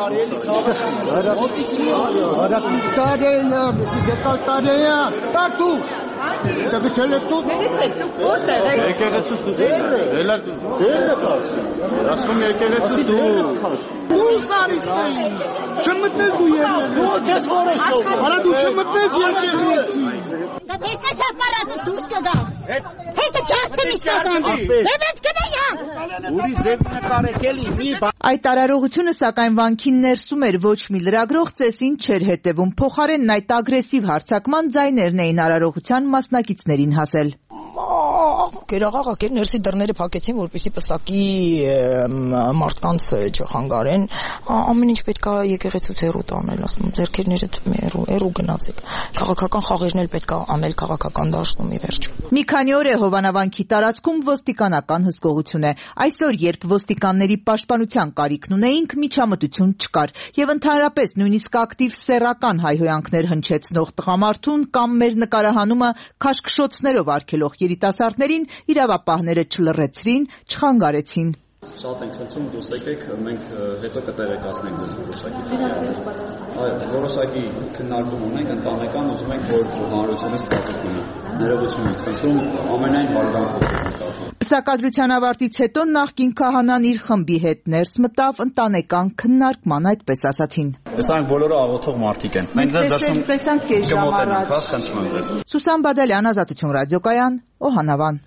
Տարեյան, Տարեյան, տատու, Չգցել եք դու։ Որտե՞ղ եք։ Եկեղեցուց դու։ Էլար դու։ Ասում եկեղեցուց դու։ Դու սարիստեի։ Չմտնես դու եկեղեցի։ Դու չես որոշում։ Արա դու չմտնես եկեղեցի։ Դա տեսնես ապարատը դուրս կգաս։ Հետո ջարդեմ իսկական։ Դե ո՞նց կնեյան։ Ուրիշ ձև նկարեք էլի մի բան։ Այդ տարարողությունը սակայն վանքին ներսում էր, ոչ մի լրագրող ծեսին չէր հետևում, փոխարենն այդ ագրեսիվ հարձակման ձայներն էին արարողության մասնակիցներին հասել։ Գերաղաղակեր ներսի դռները փակեցին, որպեսզի պսակի մարդկանց չխանգարեն։ Ամեն ինչ պետք է եկեղեցուց հեռու տանել, ասում եմ, ձեռքերներդ հեռու, հեռու գնացեք։ Քաղաքական խաղերն էլ պետք է անել քաղաքական դաշտում ի վերջո։ Մի քանի օր է Հովանավանքի տարածքում ոստիկանական հսկողություն է։ Այսօր, երբ ոստիկանների պաշտպանության կարիքն ունեինք, միջամտություն չկար, եւ ընդհանրապես նույնիսկ ակտիվ սեռական հայհոյանքներ հնչեցնող տղամարդուն կամ մեր նկարահանումը քաշքշոցներով արգելող երիտասարդներին իրավապահները չլռեցրին, չխանգարեցին։ Շատ ենք խնդրում դուս եկեք, մենք հետո կտեղեկացնենք ձեզ որոշակի քննարկում։ Այո, որոշակի քննարկում ունենք, ընտանեկան ուզում ենք, որ հանրությունից ծածկ լինի։ Ներողություն ենք խնդրում, ամենայն բարդանքով։ Պսակադրության ավարտից հետո նախկին քահանան իր խմբի հետ ներս մտավ ընտանեկան քննարկման, այդպես ասացին։ Տեսանք բոլորը աղոթող մարդիկ են։ Մենք ձեզ դրսում տեսանք կես ժամ առաջ։ Խնդրում եմ ձեզ։ Սուսան Բադալյան, Ազատություն ռադիոկայան, Օհանավան։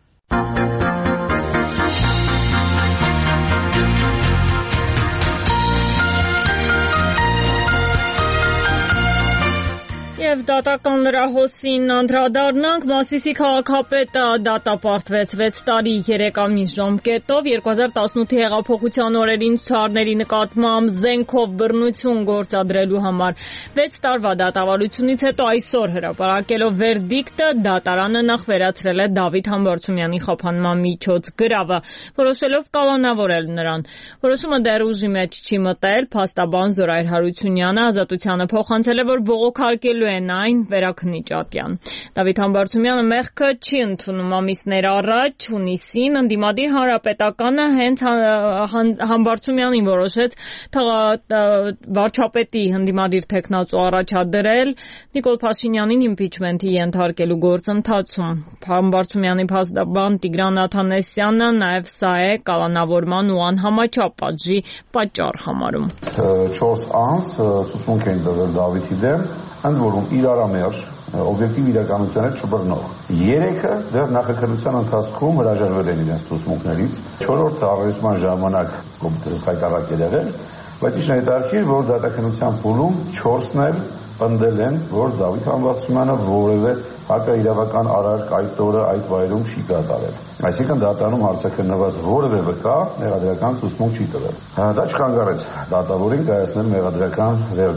Եվ դատական լրահոսին անդրադառնանք, Մասիսի քաղաքապետը դատապարտվեց վեց տարի երեք ամիս ժամկետով, երկու հազար տասնութի հեղափոխության օրերին ցուցարարների նկատմամբ զենքով բռնություն գործադրելու համար։ վեց տարվա դատավարությունից հետո այսօր հրապարակելով վերդիկտը, դատարանը նախ վերացրել է Դավիթ Համբարձումյանի խափանման միջոց գրավը, որոշելով կալանավորել նրան։ Որոշումը դեռ ուժի մեջ չի մտել, փաստաբան Զորայր Հարությունյանը Ազատությանը փոխանցել է, որ բողոքարկելու են այն վերաքննիչ ատյան։ Դավիթ Համբարձումյանը մեղքը չի ընդունում ամիսներ առաջ, հունիսին ընդդիմադիր հանրապետականը հենց Համբարձումյանին որոշեց վարչապետի ընդդիմադիր թեկնածու առաջադրել Նիկոլ Փաշինյանին իմպիչմենթի ենթարկելու գործընթացում։ Համբարձումյանի փաստաբան Տիգրան Աթանեսյանը նաև սա է կալանավորման ու անհամաչափ պատժի պատճառ համարում։ Չորս անց ցուցմունք են տվել Դավիթի դեմ, ընդ որում իրարամերժ, օբյեկտիվ իրականության հետ չբռնող։ Երեքը դեռ նախաքննության ընթացքում հրաժարվել են իրենց ցուցմունքներից, չորրորդը առերեսման ժամանակ կոմիտեից հայտարարել եղել, բայց ինչ հետաքրքիր, որ դատաքննության փուլում չորսն էլ պնդել են, որ Դավիթ Համբարձումյանը որևէ հակաիրավական արարք այդ օրը այդ վայրում չի կատարել։ Այսինքն դատարանում հարցաքննված որևէ վկա մեղադրական ցուցմունք չի տվել։ Դա չխանգարեց դատավորին կայացնել մեղադրական վերդիկտ։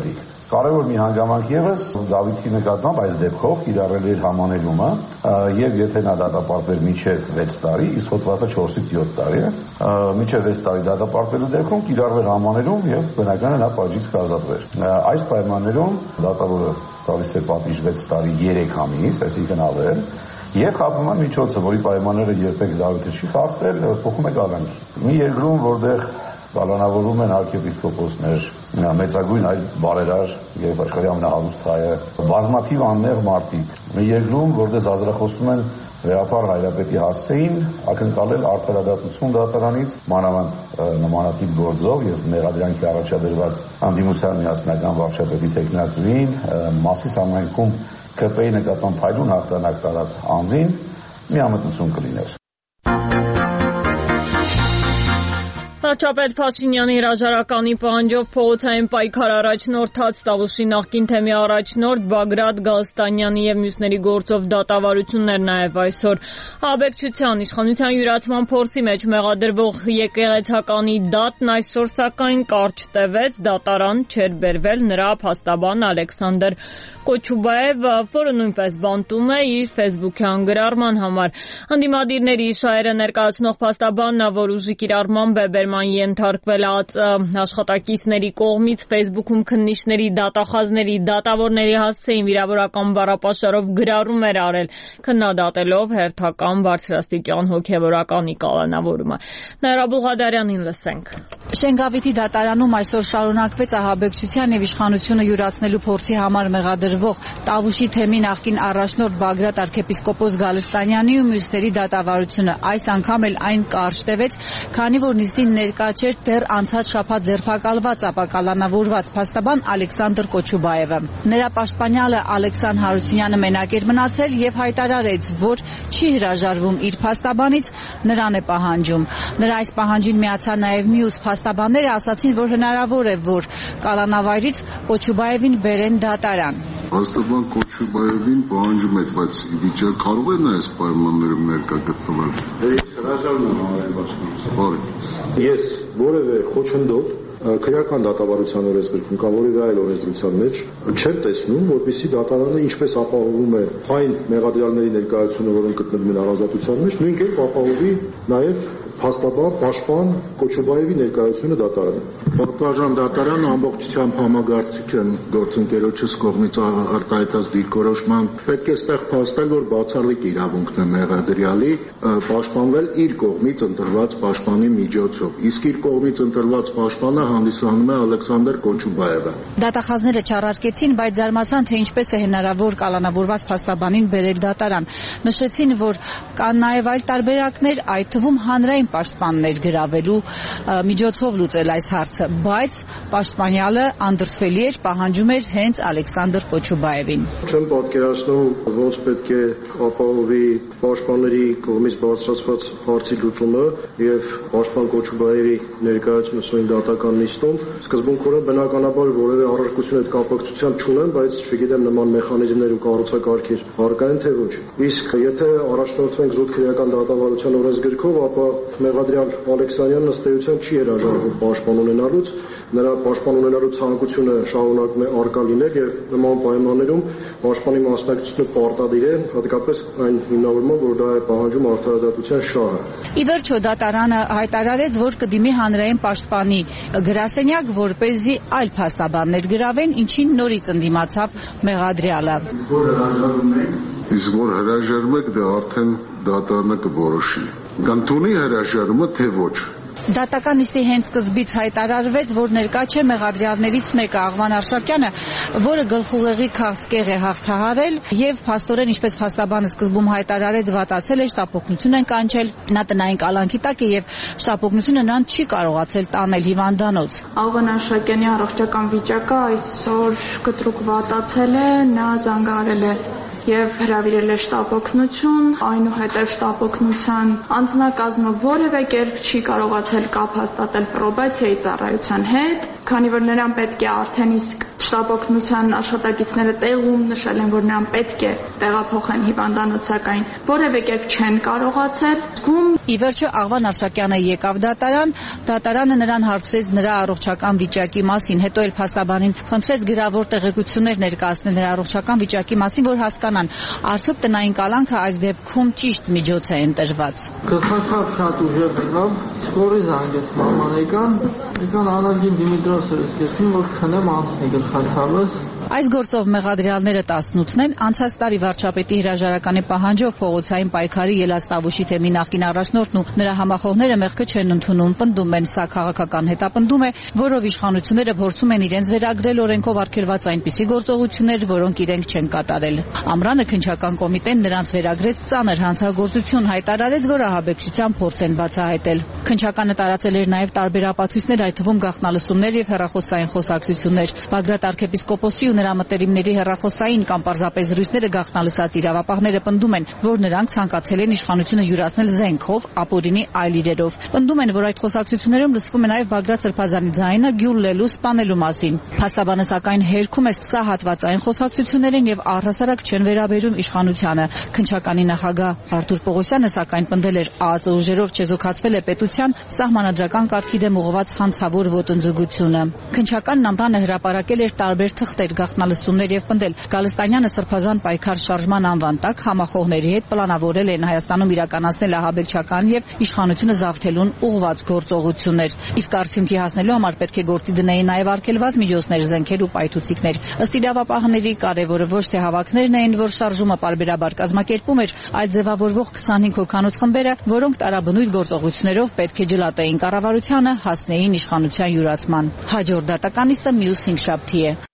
Կարևոր մի հանգամանք եւս Դավիթի նկատմամբ այս դեպքով կիրառել էր համանելումը եւ եթե նա դատապարտվեր մինչեւ վեց տարի, իսկ հոդվածը չորսից յոթ տարի է, մինչեւ վեց տարի դատապարտվելու դեպքում կիրառվեր համաներում եւ բնականաբար նա պատժից կազատվեր։ Այս պայմաններում դատավորը տալիս է պատիժ վեց տարի երեք ամիս, այսինքն ավել, եւ խախտում է միջոցը, որի պայմանները երբեք Դավիթը չի խախտել, փոխում է կալանքի։ Մի երկրում, որտեղ կալանավորում են arczepiskoposներ, մեծագույն այլ բարերար եւ աշխարհի ամենահարուստ հայը, բազմաթիվ անմեղ մարդիկ։ Մի երկրում, որտեղ զազրախոսում են վեհապար հայրապետի հասցեին, ակնկալել արդարադատություն դատարանից, մանավանդ նմանատիպ գործով եւ մեղադրանքի առաջադրված անդիմության միասնական վարչապետի տեխնացուին, Մասիս համայնքում K P I-ի նկատմամբ փայլուն հաղթանակ տարած անձին միամտություն կլիներ։ Վարչապետ Փաշինյանի հրաժարականի պահանջով փողոցային պայքար առաջնորդած Տավուշի նախկին թեմի առաջնորդ Բագրատ Գալստանյանի եւ մյուսների գործով դատավարություններ նաեւ այսօր աբեկչության իշխանության յուրացման փորձի մեջ մեղադրվող եկեղեցականի դատն այսօր սակայն կարճ տևեց, դատարան չէր բերվել նրա փաստաբան Ալեքսանդր Կոչուբաևը, որը նույնպես բանտում է իր ֆեյսբուքյան գրառման համար։ Ընդդիմադիրների շահերը ներկայացնող փաստաբանն, որ ուժի կիրառմամբ է ենթարկվելած աշխատակիցների կողմից Facebook-ում քննիչների, դատախազների, դատավորների հասցեին վիրավորական բառապաշարով գրառում էր արել, քննադատելով հերթական բարձրաստիճան հոգևորականի կալանավորումը։ Նաիրա Բուղադարյանին լսենք։ Շենգավիթի դատարանում այսօր շարունակվեց ահաբեկչության եւ իշխանությունը յուրացնելու փորձի համար մեղադրվող Տավուշի թեմի նախկին առաջնորդ Բագրատ arczepiskopos Գալստանյանի ու մյուսների դատավարությունը։ Այս անգամ էլ այն կարճ տևեց, քանի որ նիստին ներկա չէր դեռ անցած շաբաթ ձերբակալված ապակալանավորված փաստաբան Ալեքսանդր Կոչուբաևը։ Նրա պաշտպանյալը Ալեքսան Հարությունյանը մենակ էր մնացել եւ հայտարարեց, որ չի հրաժարվում իր փաստաբանից, նրան է պահանջում։ Նրա այս պահանջին միացան նաեւ մյուս փաստաբանները, ասացին, որ հնարավոր է, որ կալանավայրից Կոչուբաևին բերեն դատարան։ Փաստաբան Կոչուբաևին պահանջում եք, բայց վիճակը կարող է այս պայմաններում ներկա գտնվել։ Հրաժարվում եմ անվերբացնից։ Ես որևէ խոչընդոտ քրեական դատավարության օրենսգրքում կամ որևէ այլ օրենսդրության մեջ չեմ տեսնում, որպեսզի դատարանը ինչպես ապահովում է այն մեղադրյալների ներկայությունը, որոնք գտնվում են առանձնատության մեջ, նույն կերպ ապահովի նաև փաստաբան, պաշտպան Կոչուբաևի ներկայությունը դատարանում։ Պատվարժան դատարանը ամբողջությամբ համագործիկ են գործընկերոջս կողմից արտահայտած դիրքորոշմամբ պետք է ստեղ փաստել, որ բացառիկ իրավունքն է մեղադրյալի պաշտպանվել իր կողմից ընտրված պաշտպանի միջոցով, իսկ իր կողմից ընտրված պաշտպանը հանդիսանում է Ալեքսանդր Կոչուբաևը։ Դատախազները չառարկեցին, բայց զարմացան, թե ինչպես է հնարավոր կալանավորված փաստաբանին բերել դատարան։ Նշեցին, որ կան նաև այլ տարբերակներ, այդ թվում հանրային պաշտպաններ գրավելու միջոցով լուծել այս հարցը, բայց պաշտպանյալը անդրդվելի էր, պահանջում էր հենց Ալեքսանդր Կոչուբաևին։ Չեմ պատկերացնում, ոնց պետք է ապահովի պաշտպանների կողմից բարձրացված հարցի լուծումը եւ պաշտպան Կոչուբաևի ներկայացումը սույն դատական նիստում։ Սկզբունքորեն բնականաբար որևէ առարկություն այդ կապակցությամբ չունեմ, բայց չգիտեմ նման մեխանիզմներ ու կառուցակարգեր առկա են թե ոչ։ Իսկ եթե առաջնորդվենք զուտ քրեական դատավարության օրենսգրքով, ապա մեղադրյալ Ալեքսանյանն ըստ էության չի հրաժարվում պաշտպան ունենալուց, նրա պաշտպան ունենալու ցանկությունը շարունակում է առկա լինել եւ նման պայմաններում պաշտպանի մասնակցությունը պարտադիր է, հատկապես այն հիմնավորմամբ, որ դա է պահանջում արդարադատության շահը։ Ի վերջո դատարանը հայտարարեց, որ կդիմի հանրային պաշտպանի գրասենյակ, որպեսզի այլ փաստաբաններ գրավեն, ինչին նորից ընդդիմացավ մեղադրյալը։ Իսկ որ հրաժարվում եք, դա արդեն դատարանը կորոշի։ Կընդունի հրաժարումը թե ոչ։ Դատական նիստի հենց սկզբից հայտարարվեց, որ ներկա չէ մեղադրյալներից մեկը Աղվան Արշակյանը, որը գլխուղեղի քաղցկեղ է հաղթահարել եւ փաստորեն, ինչպես փաստաբանը սկզբում հայտարարեց, վատացել է, շտապօգնություն են կանչել, նա տնային կալանքի տակ է եւ շտապօգնությունը նրան չի կարողացել տանել հիվանդանոց։ Աղվան Արշակյանի առողջական վիճակը այսօր կտրուկ վատացել է, նա զանգահարել է եւ հրավիրել է շտապ օգնություն, այնուհետև շտապ օգնության անձնակազմը որևէ կերպ չի կարողացել կապ հաստատել պրոբացիայի ծառայության հետ, քանի որ նրան պետք է արդեն իսկ շտապ օգնության աշխատակիցները տեղում նշել են, որ նրան պետք է տեղափոխեն հիվանդանոց, սակայն որևէ կերպ չեն կարողացել։ Ի վերջո Աղվան Արշակյանը եկավ դատարան, դատարանը նրան հարցրեց նրա առողջական վիճակի մասին, հետո էլ փաստաբանին խնդրեց գրավոր տեղեկություններ ներկայացնել նրա առողջական վիճակի մասին, որ հասկանան, արդյոք տնային կալանքը այս դեպքում ճիշտ միջոց է ընտրված։ Գլխացավ շատ ուժեղ եղավ, սկորի զանգեց մաման եկան, եկան Անարգին Դիմիտրոսը սկսեցին, որ քնեմ անցնի գլխացավս։ Այս գործով մեղադրյալները տասնութն են, անցած տարի վարչապետի հրաժարականի պահանջով փողոցային պայքարի ելած Տավուշի թեմի նախկին առաջնորդն ու նրա համախոհները մեղքը չեն ընդունում, պնդում են, սա քաղաքական հետապնդում է, որով իշխանությունները փորձում են իրենց վերագրել օրենքով արգելված այնպիսի գործողություններ, որոնք իրենք չեն կատարել։ Ամռանը քննչական կոմիտեն նրանց վերագրեց ծանր հանցագործություն, հայտարարեց, որ ահաբեկչության փորձ են բացահայտել։ Քննչականը տարածել էր նաև տարբեր ապացույցներ, այդ թվում գաղտնալսումներ եւ հեռախոսային խոսակցություններ։ Բագրատ arczepiskoposi ու նրա մտերիմների հեռախոսային կամ պարզապես զրույցները գաղտնալսած իրավապահները պնդում են, որ նրանք ցանկացել են իշխանությունը յուրացնել զենքով, ապօրինի այլ իրերով։ Պնդում են, որ այդ խոսակցություններում լսվում է նաև Բագրատ Սրբազանի ձայնը գյուլլելու, սպանելու մասին։ Փաստաբանը սակայն հերքում է սա հատվածային խոսակցություններ են եւ առհասարակ չեն վերաբերում իշխանությանը։ Քննչականի նախագահ Արթուր Պողոսյանը սակայն պնդել էր ԱԱԾ ուժերով չեզոքացվել է պետության սահմանադրական կարգի դեմ ուղղված հանցավոր ոտնձգությունը։ Քննչականն ամռանը հրապարակել էր տարբեր թղթեր, գաղտնալսումներ եւ պնդել Գալստանյանը Սրբազան պայքար շարժման անվան տակ համախոհների հետ պլանավորել են Հայաստանում իրականացնել ահաբեկչական եւ իշխանությունը զավթելուն ուղղված գործողություններ։ Իսկ արդյունքի հասնելու համար պետք է գործի դնեին նաեւ արգելված միջոցներ, զենքեր ու պայթուցիկներ։ Ըստ իրավապահների կարևորը ոչ թե հավաքներն էին, որ շարժումը պարբերաբար կազմակերպում էր, այլ ձևավորվող քսանհինգ հոգանոց խմբերը, որոնք տարաբնույթ գործողություններով պետք է ջլատեին կառավարությանը, հասնեին իշխանության յուրացման։ Հաջորդ դատականիստը մյուս հինգշաբթի է։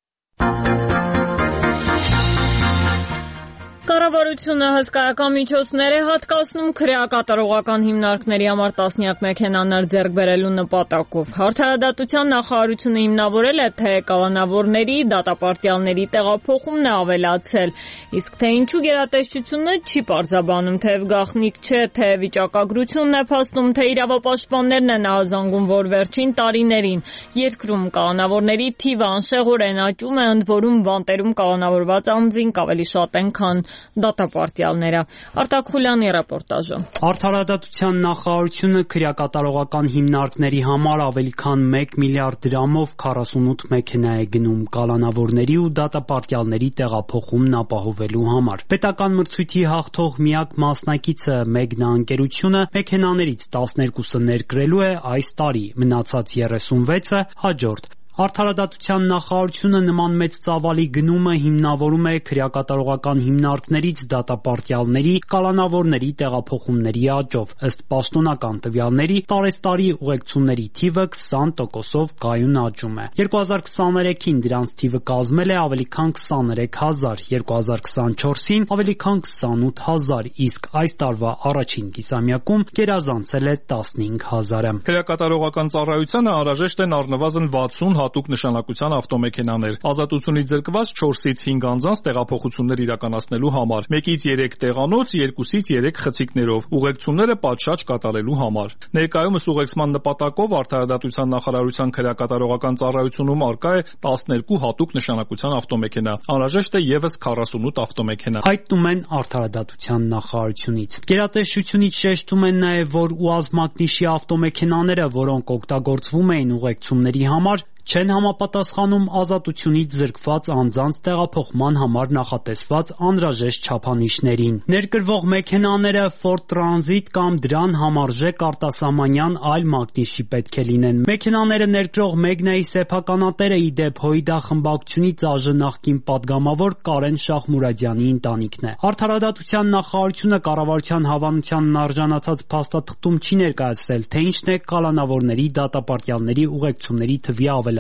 Կառավարությունը հսկայական միջոցներ է հատկացնում քրեակատարողական հիմնարկների համար տասնյակ մեքենաներ ձեռք բերելու նպատակով։ Արդարադատության նախարարությունը հիմնավորել է, թե կալանավորների, դատապարտյալների տեղափոխումն է ավելացել, իսկ թե ինչու գերատեսչությունը չի պարզաբանում, թեև գաղտնիք չէ, թե վիճակագրությունն է փաստում, թե իրավապաշտպաններն են ահազանգում, որ վերջին տարիներին երկրում կալանավորների թիվը անշեղորեն աճում է, ընդ որում բանտերում կալանավորված անձինք ավելի շատ են, քան դատապարտյալները։ Արտակ Խուլյանի ռեպորտաժը։ Արդարադատության նախարարությունը քրեակատարողական հիմնարկների համար ավելի քան մեկ միլիարդ դրամով քառասունութ մեքենա է գնում կալանավորների ու դատապարտյալների տեղափոխումն ապահովելու համար։ Պետական մրցույթի հաղթող միակ մասնակիցը Մեգնա ընկերությունը մեքենաներից տասներկուսը ներկրելու է այս տարի, մնացած երեսունվեցը հաջորդ։ Արդարադատության նախարարությունը նման մեծ ծավալի գնումը հիմնավորում է քրեակատարողական հիմնարկներից դատապարտյալների, կալանավորների տեղափոխումների աճով։ Ըստ պաշտոնական տվյալների, տարեստարի ուղեկցությունների թիվը քսան տոկոսով կայուն աճում է։ երկու հազար քսաներեքին դրանց թիվը կազմել է ավելի քան քսաներեք հազար, երկու հազար քսանչորսին ավելի քան քսանութ հազար, իսկ այս տարվա առաջին կիսամյակում գերազանցել է տասնհինգ հազարը։ Քրեակատարողական ծառայությանը անհրաժեշտ են առնվազն վաթսուն հատուկ նշանակության ավտոմեքենաներ, ազատությունից զրկված չորսից հինգ անձանց տեղափոխություններ իրականացնելու համար, մեկից երեք տեղանոց, երկուսից երեք խցիկներով, ուղեկցությունները պատշաճ կատարելու համար։ Ներկայումս ուղեկցման նպատակով Արդարադատության նախարարության քրեակատարողական ծառայությունում առկա է տասներկու հատուկ նշանակության ավտոմեքենա, անհրաժեշտ է ևս քառասունութ ավտոմեքենա։ Հայտնում են Արդարադատության նախարարությունից։ Գերատեսչությունից շեշտում են նաև, որ ՈՒԱԶ մակնիշի ավտոմեքենաները, որոնք օգտագործվում էին ուղեկցությունների համար, չեն համապատասխանում ազատությունից զրկված անձանց տեղափոխման համար նախատեսված անհրաժեշտ չափանիշներին։ Ներկրվող մեքենաները Ford Transit կամ դրան համարժեք արտասահմանյան այլ մակնիշի պետք է լինեն։ Մեքենաները ներկրող Մեգնայի սեփականատերը ի դեպ ՀՅԴ խմբակցությունից ԱԺ նախկին падգամավոր Կարեն Շահմուրադյանի ընտանիքն է։ Արդարադատության նախարարությունը կառավարության հավանությանն արժանացած փաստաթղթում չի ներկայացրել, թե ինչն է կալանավորների, դատապարտյալների ուղեկցությունների թվի ավելացումը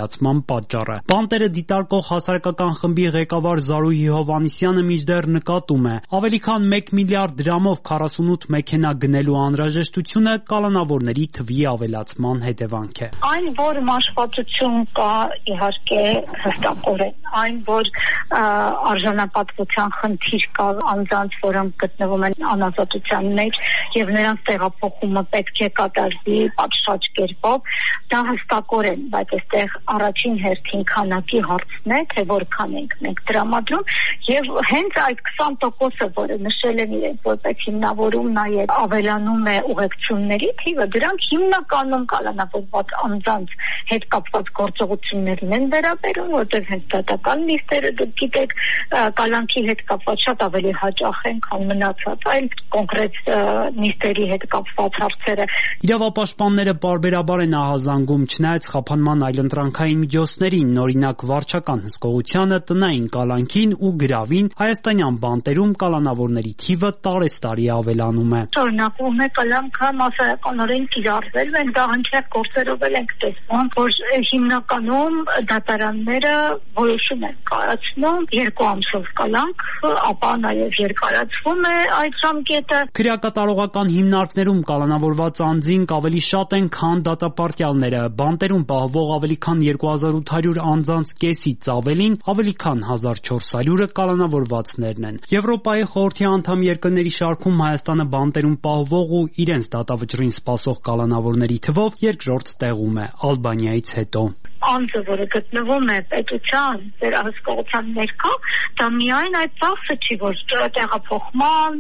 ավելացման պատճառը։ Բանտերը դիտարկող հասարակական խմբի ղեկավար Զարուհի Հովհաննիսյանը մինչդեռ նկատում է, ավելի քան մեկ միլիարդ դրամով քառասունութ մեքենա գնելու անհրաժեշտությունը կալանավորների թվի ավելացման հետևանք է։ Այն, որ մաշվածություն կա, իհարկե հստակորեն, այն, որ արժանապատվության խնդիր կա անձանց, որոնք գտնվում են անազատության մեջ եւ նրանց տեղափոխումը պետք է կատարվի պատշաճ կերպով, դա հստակորեն, բայց այստեղ առաջին հերթին քանակի հարցն է, թե որքան ենք մենք տրամադրում եւ հենց այդ քսան տոկոսը, որը նշել են իրենք որպես հիմնավորում, նաեւ ավելանում է ուղեկցությունների թիվը, դրանք հիմնականում կալանավորված անձանց հետ կապված գործողություններին են վերաբերում, որտեղ հենց դատական նիստերը գիտեք կալանքի հետ կապված շատ ավելի հաճախ են, քան մնացած այլ կոնկրետ նիստերի հետ կապված հարցերը։ Իրավապաշտպանները պարբերաբար են ահազանգում, չնայած խափանման այլընտրանքային միջոցներին, օրինակ վարչական հսկողությանը, տնային կալանքին ու գրավին, հայաստանյան բանտերում կալանավորների թիվը տարեստարի ավելանում է։ Շարունակվում է կալանքը մասսայականորեն կիրառվել, մենք դա հնչեղ գործերով էլ ենք տեսնում, որ հիմնականում դատարանները որոշում են կայացնում երկու ամսով կալանք, ապա նաև երկարացվում է այդ ժամկետը։ Քրեակատարողական հիմնարկներում կալանավորված անձինք ավելի շատ են, քան դատապարտյալները։ Բանտերում պահվող ավելի քան երկու հազար ութ հարյուր անձանց կեսից ավելին, ավելի քան հազար չորս հարյուրը կալանավորվածներն են։ Եվրոպայի խորհրդի անդամ երկրների շարքում Հայաստանը բանտերում պահվող ու իրենց դատավճռին սպասող կալանավորների թվով երկրորդ տեղում է, Ալբանիայից հետո։ Անձը, որը գտնվում է պետության վերահսկողության ներքո, դա միայն այդ ծախսը չի, որ տեղափոխման,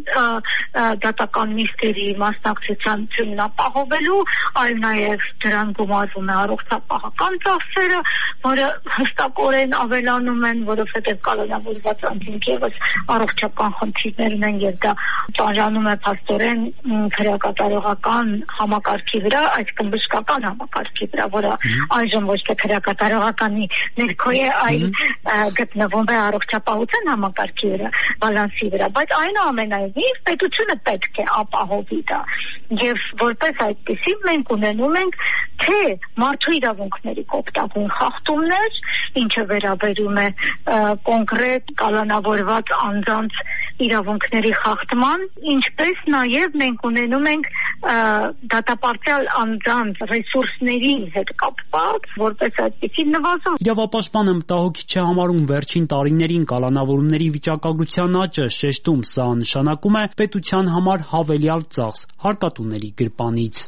դատական նիստերի մասնակցության թիմն ապահովելու, այլ նաև դրան գումարվում է առողջապահական ծախսերը, որը հստակորեն ավելանում են, որովհետև կալանավորված անձինք ևս առողջական խնդիրներ ունեն եւ դա բաժանում է փաստորեն քրեակատարողական համակարգի վրա, այսինքն բժշկական համակարգի վրա, որը այժմ ոչ թե քրեակատարողականի ներքո է, այլ գտնվում է առողջապահության համակարգի վրա, բալանսի վրա, բայց այնուամենայնիվ պետությունը պետք է ապահովի դա եւ որպես այդպեսի մենք ունենում ենք թե մարդու իրավունքների կոպտագույն խախտումներ, ինչը վերաբերում է կոնկրետ կալանավորված անձանց իրավունքների խախտման, ինչպես նաև մենք ունենում ենք դատապարտյալ անձանց ռեսուրսների հետ կապված, որպես այդպիսի նվազում։ Իրավապաշտպանը մտահոգիչ է համարում վերջին տարիներին կալանավորումների վիճակագրության աճը, շեշտում սա նշանակում է պետության համար հավելյալ ծախս հարկատուների գրպանից։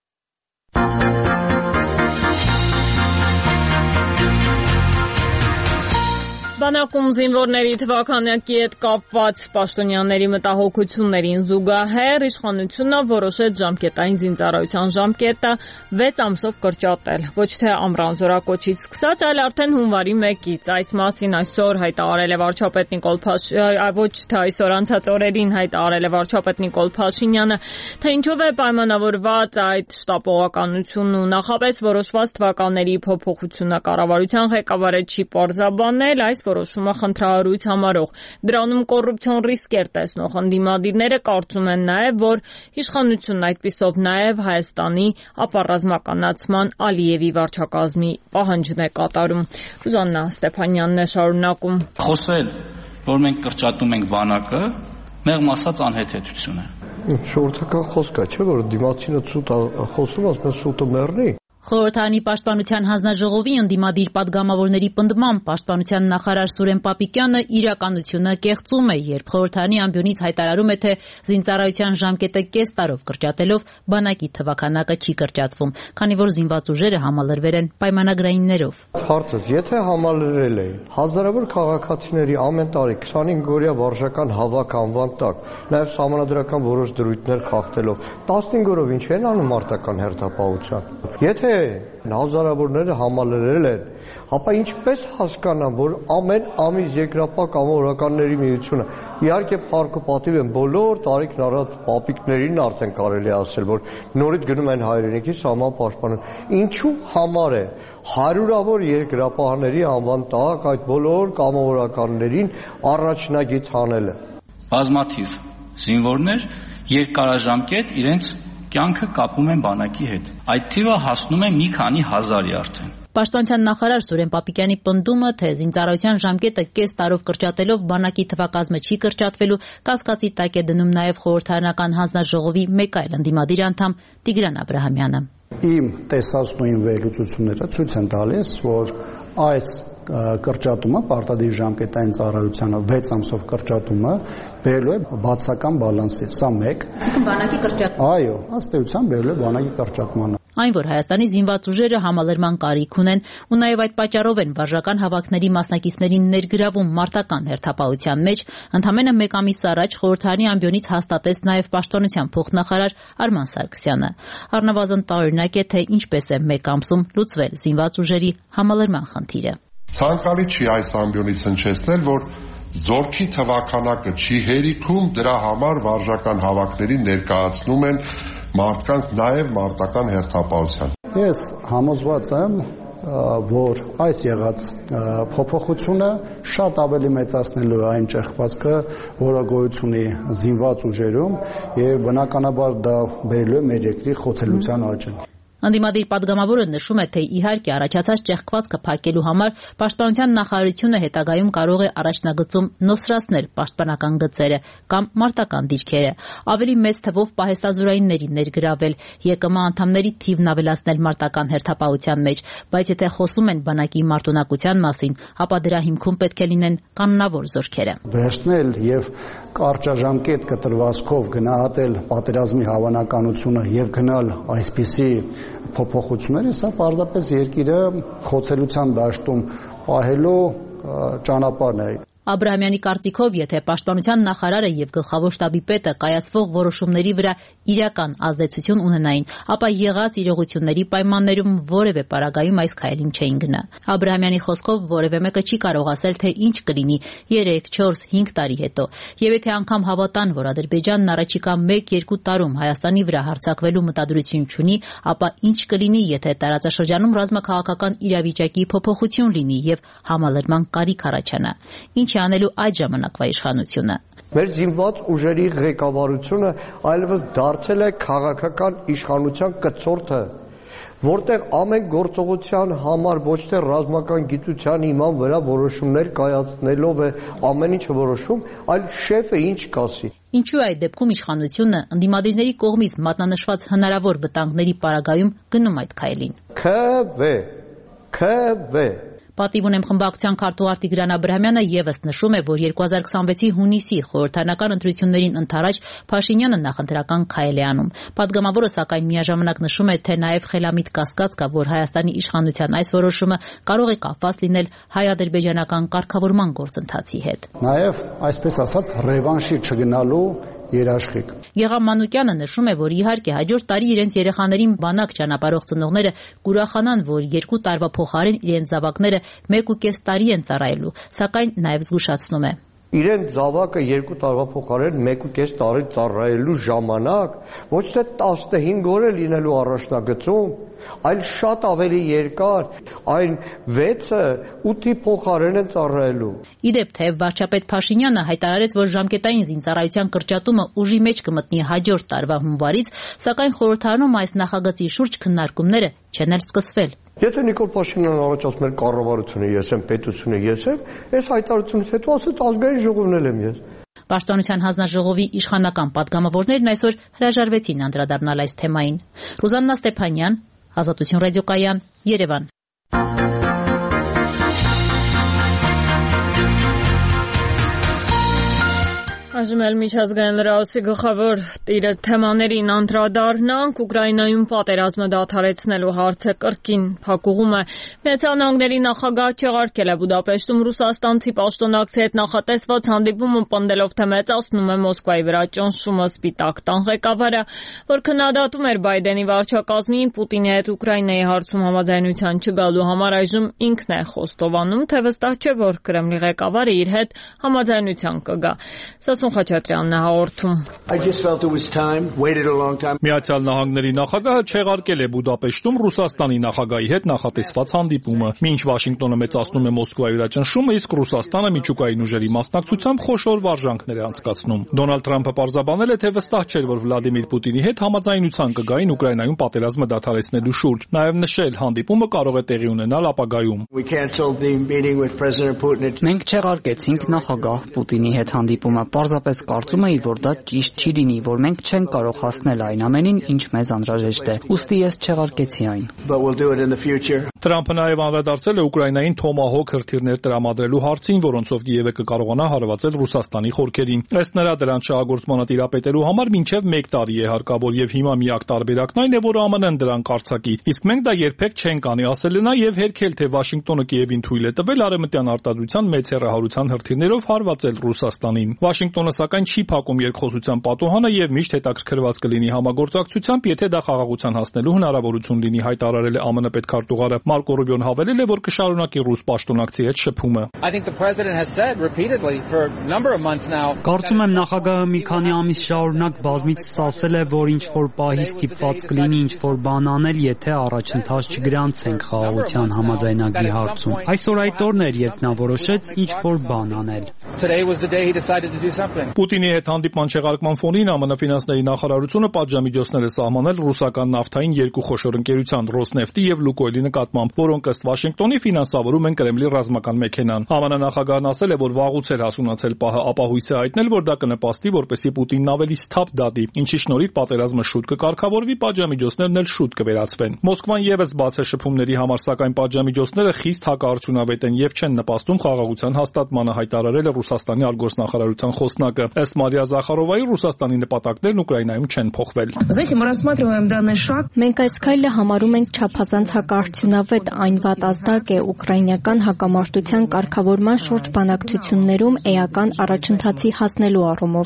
Բանակում զինվորների թվականակի հետ կապված պաշտոնյաների մտահոգություններին զուգահեռ իշխանությունը որոշեց ժամկետային զինծառայության ժամկետը վեց ամսով կրճատել, ոչ թե ամռան զորակոչից սկսած, այլ արդեն հունվարի մեկից։ Այս մասին այսօր հայտարարել է վարչապետ Նիկոլ Փաշինյանը, ոչ թե այսօր անցած օրերին հայտարարել է վարչապետ Նիկոլ Փաշինյանը, թե ինչով է պայմանավորված այդ շտապողականությունն ու նախապես որոշված թվականների փոփոխությունը կառավարության ղեկավարը չի պարզաբանել, այս որոշումը խնդրահարույց համարող, դրանում կոռուպցիոն ռիսկեր տեսնող ընդդիմադիրները կարծում են նաև, որ իշխանությունն այդպիսով նաև Հայաստանի ապառազմականացման Ալիևի վարչակազմի պահանջն է կատարում։ Ռուզաննա Ստեփանյանն է շարունակում. Խոսել, որ մենք կրճատում ենք բանակը, մեղմ ասած անհեթեթություն է։ Շորթական խոսք է, չէ՞ որ դիմացինը ցույց խոսում, ասում է սուտը մեռնի։ Խորհրդարանի պաշտպանության հանձնաժողովի ընդդիմադիր պատգամավորների պնդմամբ պաշտպանության նախարար Սուրեն Պապիկյանը իրականությունը կեղծում է, երբ խորհրդարանի ամբիոնից հայտարարում է, թե զինծառայության ժամկետը կես տարով կրճատելով բանակի թվականակը չի կրճատվում, քանի որ զինված ուժերը համալրվել են պայմանագրայիններով։ Հարցը, եթե համալրել էին հազարավոր քաղաքացիների ամեն տարի քսանհինգ օրյա վարժական հավաք անվան տակ, նաև սահմանադրական որոշ դրույթներ խախտելով, տասնհինգ օրով ինչ են անում մարտական հերթապահության։ Եթե հազարավորները համալրել են, ապա ինչպես հասկանամ, որ ամեն ամիս երկրապահ կամավորականների միությունը, իհարկե փառք ու պատիվ են բոլոր տարիքն առած պապիկներին արդեն կարելի ասել, որ նորից գնում են հայրենիքի սահման պաշտպանում։ Ինչու համար է հարյուրավոր երկրապահների անվան տակ այդ բոլոր կամավորականներին առաջնագիծ հանելը։ Բազմաթիվ զինվորներ երկարաժամկետ իրենց կյանքը կապում են բանակի հետ։ Այդ թիվը հասնում է մի քանի հազարի արդեն։ Պաշտպանության նախարար Սուրեն Պապիկյանի պնդումը, թե զինծառայության ժամկետը կես տարով կրճատելով բանակի թվակազմը չի կրճատվելու, կասկածի տակ է դնում նաև խորհրդարանական հանձնաժողովի մեկ այլ ընդդիմադիր անդամ Տիգրան Աբրահամյանը։ Իմ տեսածնույն վերլուծությունները ցույց են տալիս, որ այս կրճատումը պարտադիր ժամկետային ծառայությանը վեց ամսով կրճատումը բերելու է բացական բալանսի։ Սա մեկ։ Այսինքն բանակի կրճատում։ Այո, ըստ էության բերելու է բանակի կրճատմանը։ Այն, որ Հայաստանի զինված ուժերը համալրման կարիք ունեն ու նաև այդ պատճառով են վարժական հավաքների մասնակիցներին ներգրավում մարտական հերթապահության մեջ, ընդամենը մեկ ամիս առաջ խորհրդարանի ամբիոնից հաստատեց նաև պաշտպանության փոխնախարար Արման Սարգսյանը։ Առնվազն տարօրինակ է, թե ինչպես է մեկ ամսում լուծվել զինված ուժերի համալրման խնդիրը։ Ցանկալի չի այս ամբիոնից հնչեցնել, որ զորքի թվականակը չի հերիքում, դրա համար վարժական հավաքներին ներկայացնում են մարդկանց նաև մարտական հերթապահության։ Ես համոզված եմ, որ այս եղած փոփոխությունը շատ ավելի մեծացնելու է այն ճեղքվածքը, որը գոյություն ունի զինված ուժերում, եւ բնականաբար դա բերելու է մեր երկրի խոցելիության աճին։ Ընդդիմադիր պատգամավորը նշում է, թե իհարկե առաջացած ճեղքվածքը փակելու համար պաշտպանության նախարարությունը հետագայում կարող է առաջնագծում նոսրացնել պաշտպանական գծերը կամ մարտական դիրքերը, ավելի մեծ թվով պահեստազորայինների ներգրավել, ԵԿՄ անդամների թիվն ավելացնել մարտական հերթապահության մեջ, բայց եթե խոսում են բանակի մարտունակության մասին, ապա դրա հիմքում պետք է լինեն կանոնավոր զորքերը։ Վերցնել եւ կարճաժամկետ կտրվածքով գնահատել պատերազմի հավանականությունը եւ գնալ այսպիսի փոփոխությունները, սա պարզապես երկիրը խոցելիության դաշտում պահելու ճանապարհն է։ Աբրահամյանի կարծիքով, եթե պաշտպանության նախարարը եւ գլխավոր շտաբի պետը կայացվող որոշումների վրա իրական ազդեցություն ունենային, ապա եղած իրողությունների պայմաններում որևէ պարագայում այս քայլին չէին գնա։ Աբրահամյանի խոսքով որևէ մեկը չի կարող ասել, թե ինչ կլինի երեք, չորս, հինգ տարի հետո։ Եվ եթե անգամ հավատան, որ Ադրբեջանն առաջիկա մեկ երկու տարում Հայաստանի վրա հարձակվելու մտադրություն չունի, ապա ինչ կլինի, եթե տարածաշրջանում ռազմաքաղաքական իրավիճակի փոփոխություն լինի եւ համալրման կարիք առաջանա։ Ինչ է անելու այդ ժամանակվա իշխանությունը։ Մեր զինված ուժերի ղեկավարությունը այլևս դարձել է քաղաքական իշխանության կցորդը, որտեղ ամեն գործողության համար ոչ թե ռազմական գիտության իման վրա որոշումներ կայացնելով է ամեն ինչ որոշում, այլ շեֆը ինչ կասի։ Ինչու է այդ դեպքում իշխանությունը ընդդիմադիրների կողմից մատնանշված հնարավոր վտանգների պարագայում գնում այդ քայլին։ Ք-վ Ք-վ Պատիվ ունեմ խմբակցության քարտուղար Տիգրան Աբրահամյանը եւս նշում է, որ երկու հազար քսանվեցի հունիսի խորհրդարանական ընտրություններին ընթരാճ Փաշինյանը նախընտրական քայլ է անում։ Պատգամավորը սակայն միաժամանակ նշում է, թե նաեւ խելամիտ կասկած կա, որ Հայաստանի իշխանության այս որոշումը կարող է կապված լինել հայ-ադրբեջանական կարգավորման գործընթացի հետ։ Նաեւ այսպես ասած ռևանշի չգնալու երաշխիք։ Գեղամ Մանուկյանը նշում է, որ իհարկե հաջորդ տարի իրենց երեխաներին բանակ ճանապարհող ծնողները կուրախանան, որ երկու տարվա փոխարեն իրենց զավակները մեկ ու կես տարի են ծառայելու, սակայն նաև զգուշացնում է. Իրեն զավակը երկու տարվա փոխարեն մեկ ու կես տարի ծառայելու ժամանակ ոչ թե տասնհինգ օր է լինելու առաջնագծում, այլ շատ ավելի երկար, այն վեցը ութի փոխարեն են ծառայելու։ Իդեպ թե վարչապետ Փաշինյանը հայտարարեց, որ ժամկետային զինծառայության կրճատումը ուժի մեջ կմտնի հաջորդ տարվա հունվարից, սակայն խորհրդարանում այս նախագծի շուրջ քննարկումները չեն էլ սկսվել։ Եթե Նիկոլ Փաշինյանն առաջացնում էր կառավարությունը ես եմ, պետությունը ես եմ, այս հայտարարությունից հետո ասեց ազգային ժողովն եմ ես։ Պաշտպանության հանձնաժողովի իշխանական պատգամավորներն այսօր հրաժարվեցին անդրադառնալ այս թեմային։ Ռուզաննա Ստեփանյան, Ազատություն ռադիոկայան, Երևան։ Այժմ էլ միջազգային լրահոսի գլխավոր թեմաներին անդրադառնանք։ Ուկրաինայում պատերազմը դադարեցնելու հարցը կրկին փակուղում է։ Միացյալ Նահանգների նախագահը չեղարկել է Բուդապեշտում ռուսաստանցի պաշտոնակցի հետ նախատեսված հանդիպումը, պնդելով, թե մեծացնում է Մոսկվայի վրա ճնշումը։ Սպիտակ տան ղեկավարը, որ քննադատում էր Բայդենի վարչակազմին, Պուտինի հետ Ուկրաինայի հարցում համաձայնության չգալու համար այժմ ինքն է խոստովանում, թե վստահ չէ, որ Կրեմլի ղեկավարը իր հետ համաձայնության կգա։ Սասուն Սասուն Խաչատրյանն է հաղորդում։ Միացյալ Նահանգների նախագահը չեղարկել է Բուդապեշտում Ռուսաստանի նախագահի հետ նախատեսված հանդիպումը։ Մինչ Վաշինգտոնը մեծացնում է Մոսկվայի վրաճնշումը, իսկ Ռուսաստանը միջուկային ուժերի մասնակցությամբ խոշոր վարժանքներ է անցկացնում։ Դոնալդ Թրամփը պարզաբանել է, թե վստահ չէր, որ Վլադիմիր Պուտինի հետ համաձայնության կգային Ուկրաինայում պատերազմը դադարեցնելու շուրջ։ Նաև նշել, հանդիպումը կարող է տեղի ունենալ ապագայում։ Մենք չեղարկեցինք նախագահ Պուտինի հետ հանդիպումը, պարզապես կարծում էի, որ դա ճիշտ չի լինի, որ մենք չենք կարող հասնել այն ամենին, ինչ մեզ անհրաժեշտ է։ Ուստի ես չեղարկեցի այն։ Թրամփը նաև անդրադարձել է Ուկրաինային Թոմահոք հրթիռներ տրամադրելու հարցին, որոնցով Կիևը կկարողանա հարվածել Ռուսաստանի խորքերին։ Ըստ նրա, դրանց շահագործմանը տիրապետելու համար մինչև մեկ տարի է հարկավոր եւ հիմա միակ տարբերակն այն է, որ ԱՄՆ-ն դրան կարձակի։ Իսկ մենք դա երբեք չենք անի, ասել է նա եւ հերքել, թե Վաշինգտոնը Կիևին թույլ է տվել արևմտյան արտադրության մեծ հեռահարության հրթիռներով հարվածել Ռուսաստանին։ Վաշինգտոնը սակայն չի փակում երկխոսության պատոհանը եւ միշտ հետաքրքրված կլինի համագործակցությամբ, եթե դա խաղաղության հասնելու հնարավորություն լինի, հայտարարել է ԱՄՆ պետքարտուղարը։ Մարկո Ռուբիոն հավելել է, որ կշարունակի ռուս պաշտոնակցի հետ շփումը։ Կարծում եմ նախագահը մի քանի ամիս շարունակ բազմիցս ասել է, որ ինչ որ պահի ստիպված կլինի ինչ որ բան անել, եթե առաջընթաց չգրանցենք խաղաղության համաձայնագրի հարցում։ Այսօր այդ օրն էր, երբ նա որոշեց ինչ որ բան անել։ Պուտինի հետ հանդիպման չեղարկման ֆոնին ԱՄՆ ֆինանսների նախարարությունը պատժամիջոցներ է սահմանել ռուսական նավթային երկու խոշոր ընկերության Ռոսնեֆտի եւ Լուկոյլի նկատմամբ, որոնք ըստ Վաշինգտոնի ֆինանսավորում են Կրեմլի ռազմական մեքենան։ ԱՄՆ նախագահն ասել է, որ վաղուց էր հասունացել պահը, ապա հույս է հայտնել, որ դա կնպաստի, որպեսզի Պուտինն ավելի սթափ դատի, ինչի շնորհիվ պատերազմը շուտ կկարգավորվի, պատժամիջոցներն էլ շուտ կվերացվեն։ Մոսկվան եւս բաց է շփումների համար, սակայն պատժամիջոցները խիստ հակարդյունավետ են եւ չեն նպաստում խաղաղության հաստատմանը, հայտարարել է Ռուսաստանի արտգործնախարարության խոսնակը։ Ըստ Մարիա Զախարովայի, Ռուսաստանի նպատակներն Ուկրաինայում չեն փոխվել։ Մենք այս քայլը համարում ենք չափազանց հակարդյունավետ, այն վատ ազդակ է ուկրաինական հակամարտության կարգավորման շուրջ բանակցություններում էական առաջընթացի հասնելու առումով։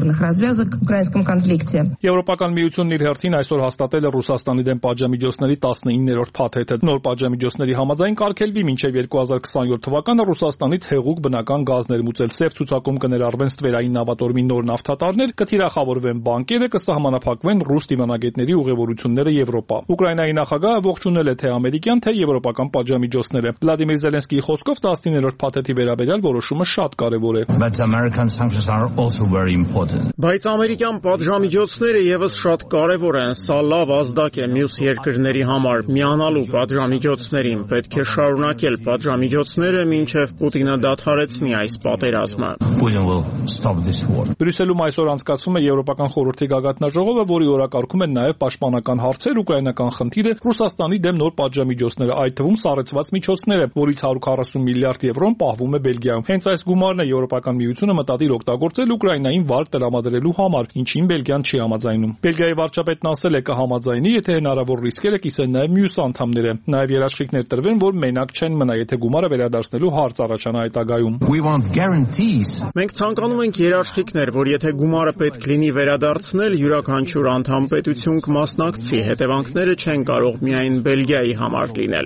Եվրոպական միությունն իր հերթին այսօր հաստատել է Ռուսաստանի դեմ պատժամիջոցների տասնիններորդ փաթեթը։ Նոր պատժամիջոցների համաձայն կարգելվի մինչև երկու հազար քսաներորդ թվականը Ռուսաստանից հեղուկ բնական գազ ներմուծել սև ցուցակում կներառվեն ստվերային նավատորմի նոր նավթատարներ, կթիրախավորվեն բանկերը, կսահմանափակվեն ռուս դիվանագետների ուղևորությունները Եվրոպա։ Ուկրաինայի նախագահը ողջունել է թե ամերիկյան, թե եվրոպական պատժամիջոցները։ Վլադիմիր Զելենսկիի խոսքով տասնիններորդ փաթեթի վերաբերյալ որոշումը շատ կարևոր է։ Բայց ամերիկյան պատժամիջոցները եւս շատ կարևոր են։ Սա լավ ազդակ է մյուս երկրների համար միանալու պատժամիջոցներին։ Պետք է շարունակել պատժամիջոցները, մինչև Պուտինը դադարեցնի այս պատերազմը։ Բրյուսելում այսօր անցկացվում է Եվրոպական խորհրդի գագաթնաժողովը, որի օրակարգում են նաև պաշտպանական հարցեր, ուկրաինական խնդիրը, Ռուսաստանի դեմ նոր պատժամիջոցները, այդ թվում սառեցված միջոցները, որից հարյուր քառասուն միլիարդ եվրոն պահվում է Բելգիայում։ Հենց այս գումարն է Եվրոպական միությունը մտադիր օգտագործել Ուկրաինային վարկ տրամադրելու համար, ինչին Բելգիան չի համաձայնում։ Բելգիայի վարչապետն ասել է կհամաձայնի, եթե հնարավոր ռիսկերը կիսեն նաև մյուս անդամները։ Նաև երաշխիքներ տրվեն, որ մենակ չեն մնա, եթե գումարը վերադարձնելու հարց առաջանա հետագայում։ Մենք ցանկանում ենք երաշխիքներ, որ եթե գումարը պետք լինի վերադարձնել, յուրաքանչյուր անդամ պետություն կմասնակցի, հետևանքները չեն կարող միայն Բելգիայի համար լինել։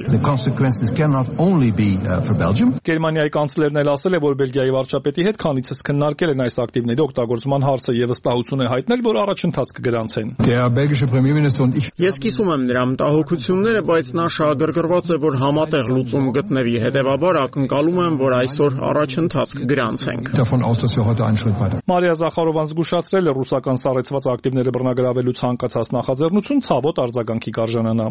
Գերմանիայի կանցլերն էլ ասել է, որ Բելգիայի վարչապետի հետ քանիցս քննարկել են այս ակտիվների օգտագործման հարցը եւ վստահություն է հայտնել, որ առաջընթաց կգրանցեն։ Ես կիսում եմ նրա մտահոգությունները, բայց նա շահագրգռված է, որ համատեղ լուծում գտնվի, հետեւաբար ակնկալում եմ, որ այսօր առաջընթաց կգրանցենք։ Մարիա Զախարովան զգուշացրել է ռուսական սառեցված ակտիվները բռնագրավելու ցանկացած նախաձեռնություն ցավոտ արձագանքի կարժանանա։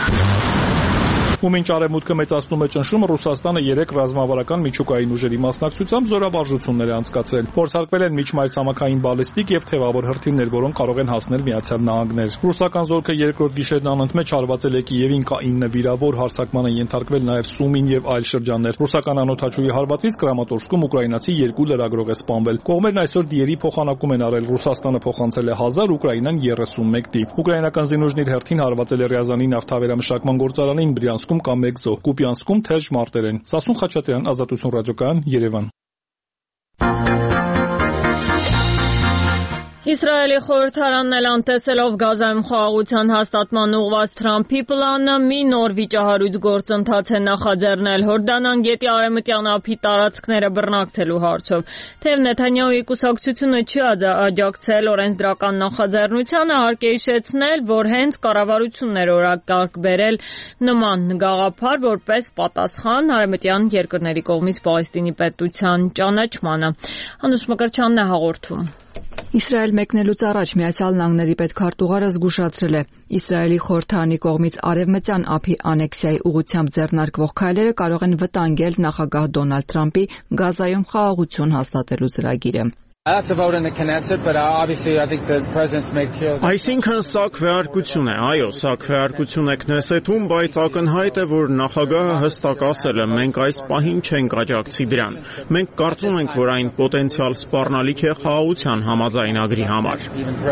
Ու մինչ արևմուտքը մեծացնում է ճնշումը, Ռուսաստանը երեք ռազմավարական միջուկային ուժերի մասնակցությամբ զորավարժություններ է անցկացրել։ Փորձարկվել են միջմայրցամաքային բալիստիկ եւ թևավոր հրթիռներ, որոնք կարող են հասնել Միացյալ Նահանգներ։ Ռուսական զորքը երկրորդ գիշերն անընդմեջ հարվածել է Կիևին, կա ինը վիրավոր, հարձակման են ենթարկվել նաեւ Սումին եւ այլ շրջաններ։ Ռուսական անօդաչուի հարվածից Կրամատորսկում ուկրաինացի երկու լրագրող է սպանվել։ Կողմերն այսօր դիերի փոխանակում են արել։ Ռուսաստանը փոխանցել է հազար, Ուկրաինան երեսունմեկ տիպ։ Ուկրաինական զինուժն իր հերթին հարվածել է Ռիազանի նավթավերամշակման գործարանին, Բրյանսկում կամ մեկ զոհ, Կուպյանսկում թեժ մարտեր են։ Սասուն Խաչատրյան, Ազատություն ռադիոկայան, Երևան։ Իսրայելի խորհրդարանն էլ անտեսելով Գազայում խաղաղության հաստատման ուղղված Թրամփի պլանը մի նոր վիճահարույց գործընթաց է նախաձեռնել Հորդանան գետի արևմտյան ափի տարածքները բռնակցելու հարցով։ Թեև Նեթանյահուի կուսակցությունը չի աջակցել օրենսդրական նախաձեռնությանը, հարկ է հիշեցնել, որ հենց կառավարությունն էր օրակարգ բերել նման գաղափար որպես պատասխան արևմտյան երկրների կողմից Պաղեստինի պետության ճանաչմանը։ Անուշ Մկրտչյանն է հաղորդում։ Իսրայել մեկնելուց առաջ Միացյալ Նահանգների պետքարտուղարը զգուշացրել է. Իսրայելի խորհրդարանի կողմից արևմտյան ափի անեքսիայի ուղղությամբ ձեռնարկվող քայլերը կարող են վտանգել նախագահ Դոնալդ Թրամփի Գազայում խաղաղություն հաստատելու ծրագիրը։ Այսինքն սա քվեարկություն է, այո, սա քվեարկություն է Քնեսեթում, բայց ակնհայտ է, որ նախագահը հստակ ասել է, մենք այս պահին չենք աջակցի դրան։ Մենք կարծում ենք, որ այն պոտենցիալ սպառնալիք է խաղաղության համաձայնագրի համար։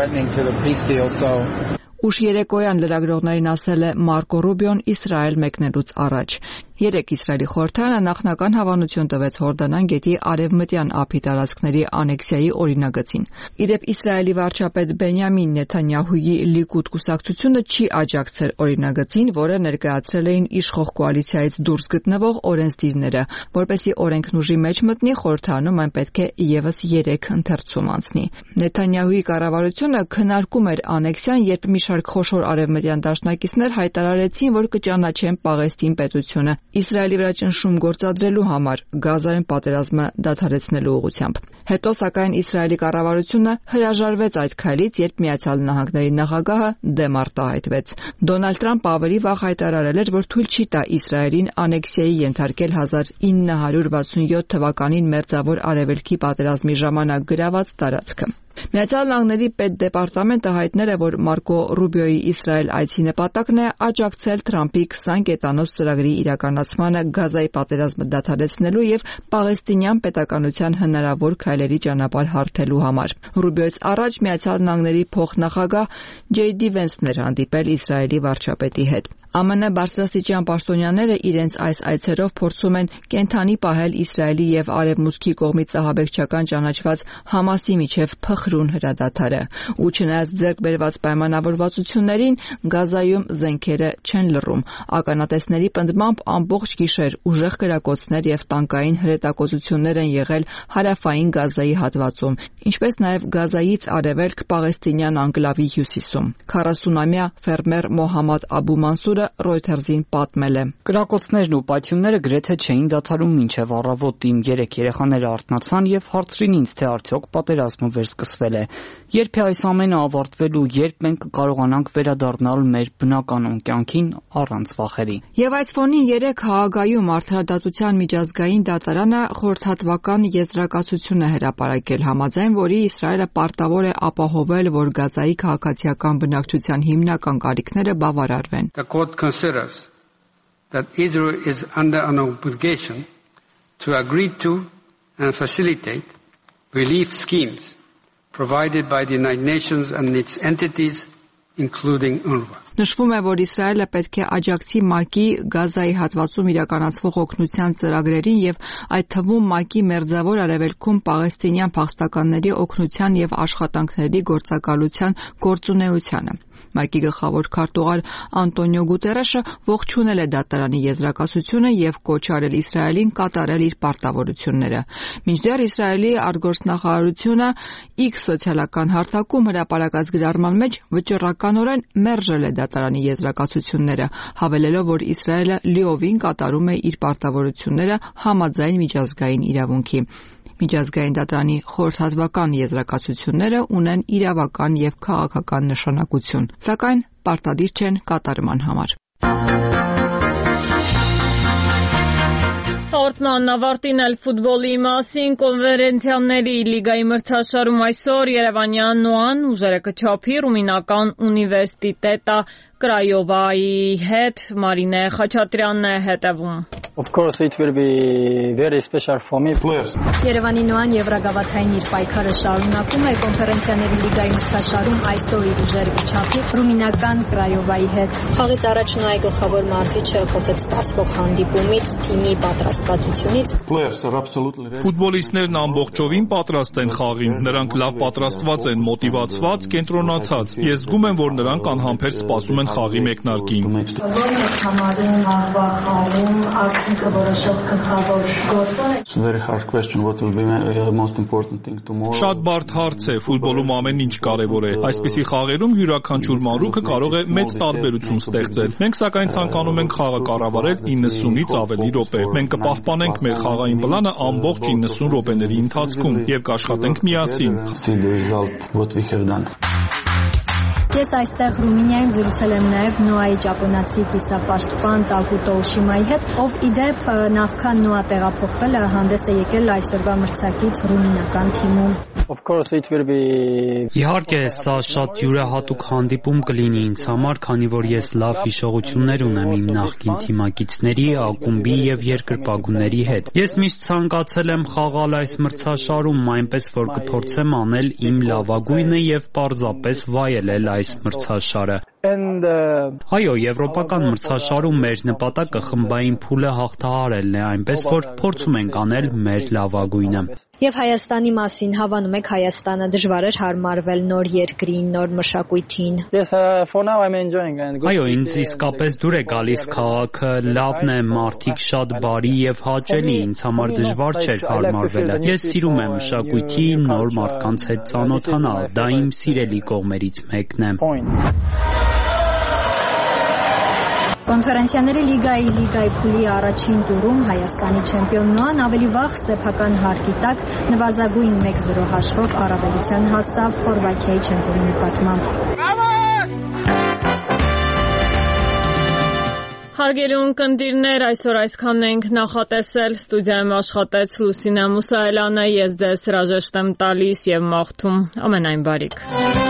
Ուշ երեկոյան լրագրողներին ասել է Մարկո Ռուբիոն Իսրայել մեկնելուց առաջ։ Երեկ Իսրայելի խորհրդարանը նախնական հավանություն տվեց Հորդանան գետի արևմտյան ափի տարածքների անեքսիայի օրինագծին։ Իդեպ Իսրայելի վարչապետ Բենյամին Նեթանյահուի Լիկուդ կուսակցությունը չի աջակցել օրինագծին, որը ներկայացրել էին իշխող կոալիցիայից դուրս գտնվող օրենսդիրները, որպեսզի օրենքն ուժի մեջ մտնի, խորհրդարանում այն պետք է ևս երեք ընթերցում անցնի։ Նեթանյահուի կառավարությունը քննարկում էր անեքսիան, երբ մի շարք խոշոր արևմտյան դաշնակիցներ հայտարարեցին, որ կճանաչեն Պաղեստին պետությունը Իսրայելի վրա ճնշում գործադրելու համար Գազայում պատերազմը դադարեցնելու ուղղությամբ։ Հետո սակայն Իսրայելի կառավարությունը հրաժարվեց այդ քայլից, երբ Միացյալ Նահանգների նախագահը դեմ արտահայտվեց։ Դոնալդ Թրամփը ավելի վաղ հայտարարել էր, որ թույլ չի տա Իսրայելին անեքսիայի ենթարկել հազար ինը հարյուր վաթսունյոթ թվականին Մերձավոր Արևելքի պատերազմի ժամանակ գրաված տարածքը։ Միացյալ Նահանգների պետդեպարտամենտը հայտնել է, որ Մարկո Ռուբիոյի Իսրայել այցի նպատակն է աջակցել Թրամփի քսան կետանոց ծրագրի իրականացմանը Գազայի պատերազմը դադարեցնելու եւ Պաղեստինյան պետականության հնարավոր քայլերի ճանապարհ հարթելու համար։ Ռուբիոյից առաջ Միացյալ Նահանգների փոխնախագահ Ջեյ Դի Վենսն էր հանդիպել Իսրայելի վարչապետի հետ։ ԱՄՆ բարձրաստիճան պաշտոնյաները իրենց այս այցերով փորձում են կենթանի պահել Իսրայելի եւ Արևմուտքի կողմից ահաբեկչական ճանաչված Համասի միջև փխրուն հրադադարը։ Ու չնայած ձեռք բերված պայմանավորվածություններին, Գազայում զենքերը չեն լռում։ Ականատեսների պնդմամբ ամբողջ գիշեր ուժեղ կրակոցներ եւ տանկային հրետակոծություններ են եղել հարավային Գազայի հատվածում, ինչպես նաեւ Գազայից արևելք Պաղեստինյան անկլավի հյուսիսում։ քառասունամյա ֆերմեր Մոհամմադ Աբու Մանսուրը Reuters-ին պատմել է. Կրակոցներն ու պայթյունները գրեթե չէին դադարում մինչև առավոտ։ Իմ երեք երեխաները արթնացան եւ հարցրին ինձ, թե արդյոք պատերազմը վերսկսվել է։ Երբ է այս ամենը ավարտվելու, երբ մենք կկարողանանք վերադառնալ մեր բնականon կյանքին առանց վախերի։ Եվ այս ֆոնին երեք Հաագայում Արդարադատության միջազգային դատարանը խորհրդատվական եզրակացություն է հրապարակել, համաձայն որի Իսրայելը պարտավոր է ապահովել, որ Գազայի քաղաքացիական բնակչության հիմնական կարիքները բավարարվեն։ The court considers that Israel is under an obligation to agree to and facilitate relief schemes provided by the United Nations and its entities, including UNRWA. Նշվում է, որ Իսրայելը պետք է աջակցի ՄԱԿ-ի Գազայի հատվածում իրականացվող օգնության ծրագրերին եւ այդ թվում ՄԱԿ-ի Մերձավոր Արևելքում պաղեստինյան փախստականների օգնության եւ աշխատանքների գործակալության գործունեությանը։ ՄԱԿ-ի գլխավոր քարտուղար Անտոնիո Գուտերեշը ողջունել է դատարանի եզրակացությունը եւ կոչ արել Իսրայելին կատարել իր պարտավորությունները։ Մինչդեռ Իսրայելի արտգործնախարարությունը X սոցիալական հարթակում հրապարակած գրառման մեջ վճռականորեն մերժել է դատարանի եզրակացությունները, հավելելով, որ Իսրայելը լիովին կատարում է իր պարտավորությունները համաձայն միջազգային իրավունքի։ Միջազգային դատարանի խորհրդատվական եզրակացությունները ունեն իրավական եւ քաղաքական նշանակություն, սակայն պարտադիր չեն կատարման համար։ Հաղորդման ավարտին էլ ֆուտբոլի մասին կոնֆերենցիաների լիգայի մրցաշարում այսօր Երևանյան Նոան ուժերը կչափի ռումինական ունիվերսիտետը Կրայովայի հետ Մարինե Խաչատրյանն է հետևում։ Of course it will be very special for me. Երևանի Նոան Եվրագավաթային իր պայքարը շարունակում է կոնֆերենցիաների լիգայի մրցաշարում այսօր իր ուժերը կչափի ռումինական Կրայովայի հետ։ Խաղից առաջ Նոյի գլխավոր մարզիչը խոսեց սպասվող հանդիպումից, թիմի պատրաստվածությունից։ Ֆուտբոլիստներն ամբողջովին պատրաստ են խաղին, նրանք լավ պատրաստված են, մոտիվացված, կենտրոնացած։ Ես զգում եմ, որ նրանք անհամբեր սպասում են խաղի մեկնարկին։ Շատ բարդ հարց է, ֆուտբոլում ամեն ինչ կարևոր է։ Այսպիսի խաղերում յուրաքանչյուր մանրուքը կարող է մեծ տարբերություն ստեղծել։ Մենք սակայն ցանկանում ենք խաղը կառավարել իննսունից ավելի րոպե։ Մենք կպահպանենք մեր խաղային պլանը ամբողջ իննսուն րոպեների ընթացքում եւ կաշխատենք միասին։ Ես այստեղ Ռումինիայում զրուցել եմ նաև Նոայի ճապոնացի կիսապաշտպան Տակուտո Օշիմայի հետ, ով ի դեպ նախքան Նոա տեղափոխվել է հանդես է եկել այսօրվա մրցակից ռումինական թիմում։ Իհարկե, սա շատ յուրահատուկ հանդիպում կլինի ինձ համար, քանի որ ես լավ հիշողություններ ունեմ իմ նախկին թիմակիցների, ակումբի եւ երկրպագուների հետ։ Ես միշտ ցանկացել եմ խաղալ այս մրցաշարում, այնպես որ կփորձեմ անել իմ լավագույնը եւ պարզապես վայելել այս մրցաշարը։ Այո, եվրոպական մրցաշարում մեր նպատակը խմբային փուլը հաղթահարելն է, այնպես որ փորձում ենք անել մեր լավագույնը։ Եվ Հայաստանի մասին հավանում եք Հայաստանը դժվար էր հարմարվել նոր երկրին, նոր մշակույթին։ Այո, ինձ իսկապես դուր է գալիս քաղաքը, լավն է, մարդիկ շատ բարի եւ հաճելի, ինձ համար դժվար չէր հարմարվելը։ Ես սիրում եմ մշակույթի, նոր մարդկանց հետ ծանոթանալ, դա իմ սիրելի կողմերից մեկն է։ Կոնֆերենցիաների լիգայի լիգայի փուլի առաջին տուրում Հայաստանի չեմպիոն Նոան ավելի վաղ սեփական հարկի տակ նվազագույն մեկ զրո հաշվով առավելության հասավ Խորվաթիայի չեմպիոնի նկատմամբ։ Հարգելի ունկնդիրներ, այսօր այսքանն ենք նախատեսել։ Ստուդիայում աշխատեց Լուսինե Մուսայելյանը, ես ձեզ հրաժեշտ եմ տալիս եւ մաղթում ամենայն բարիք։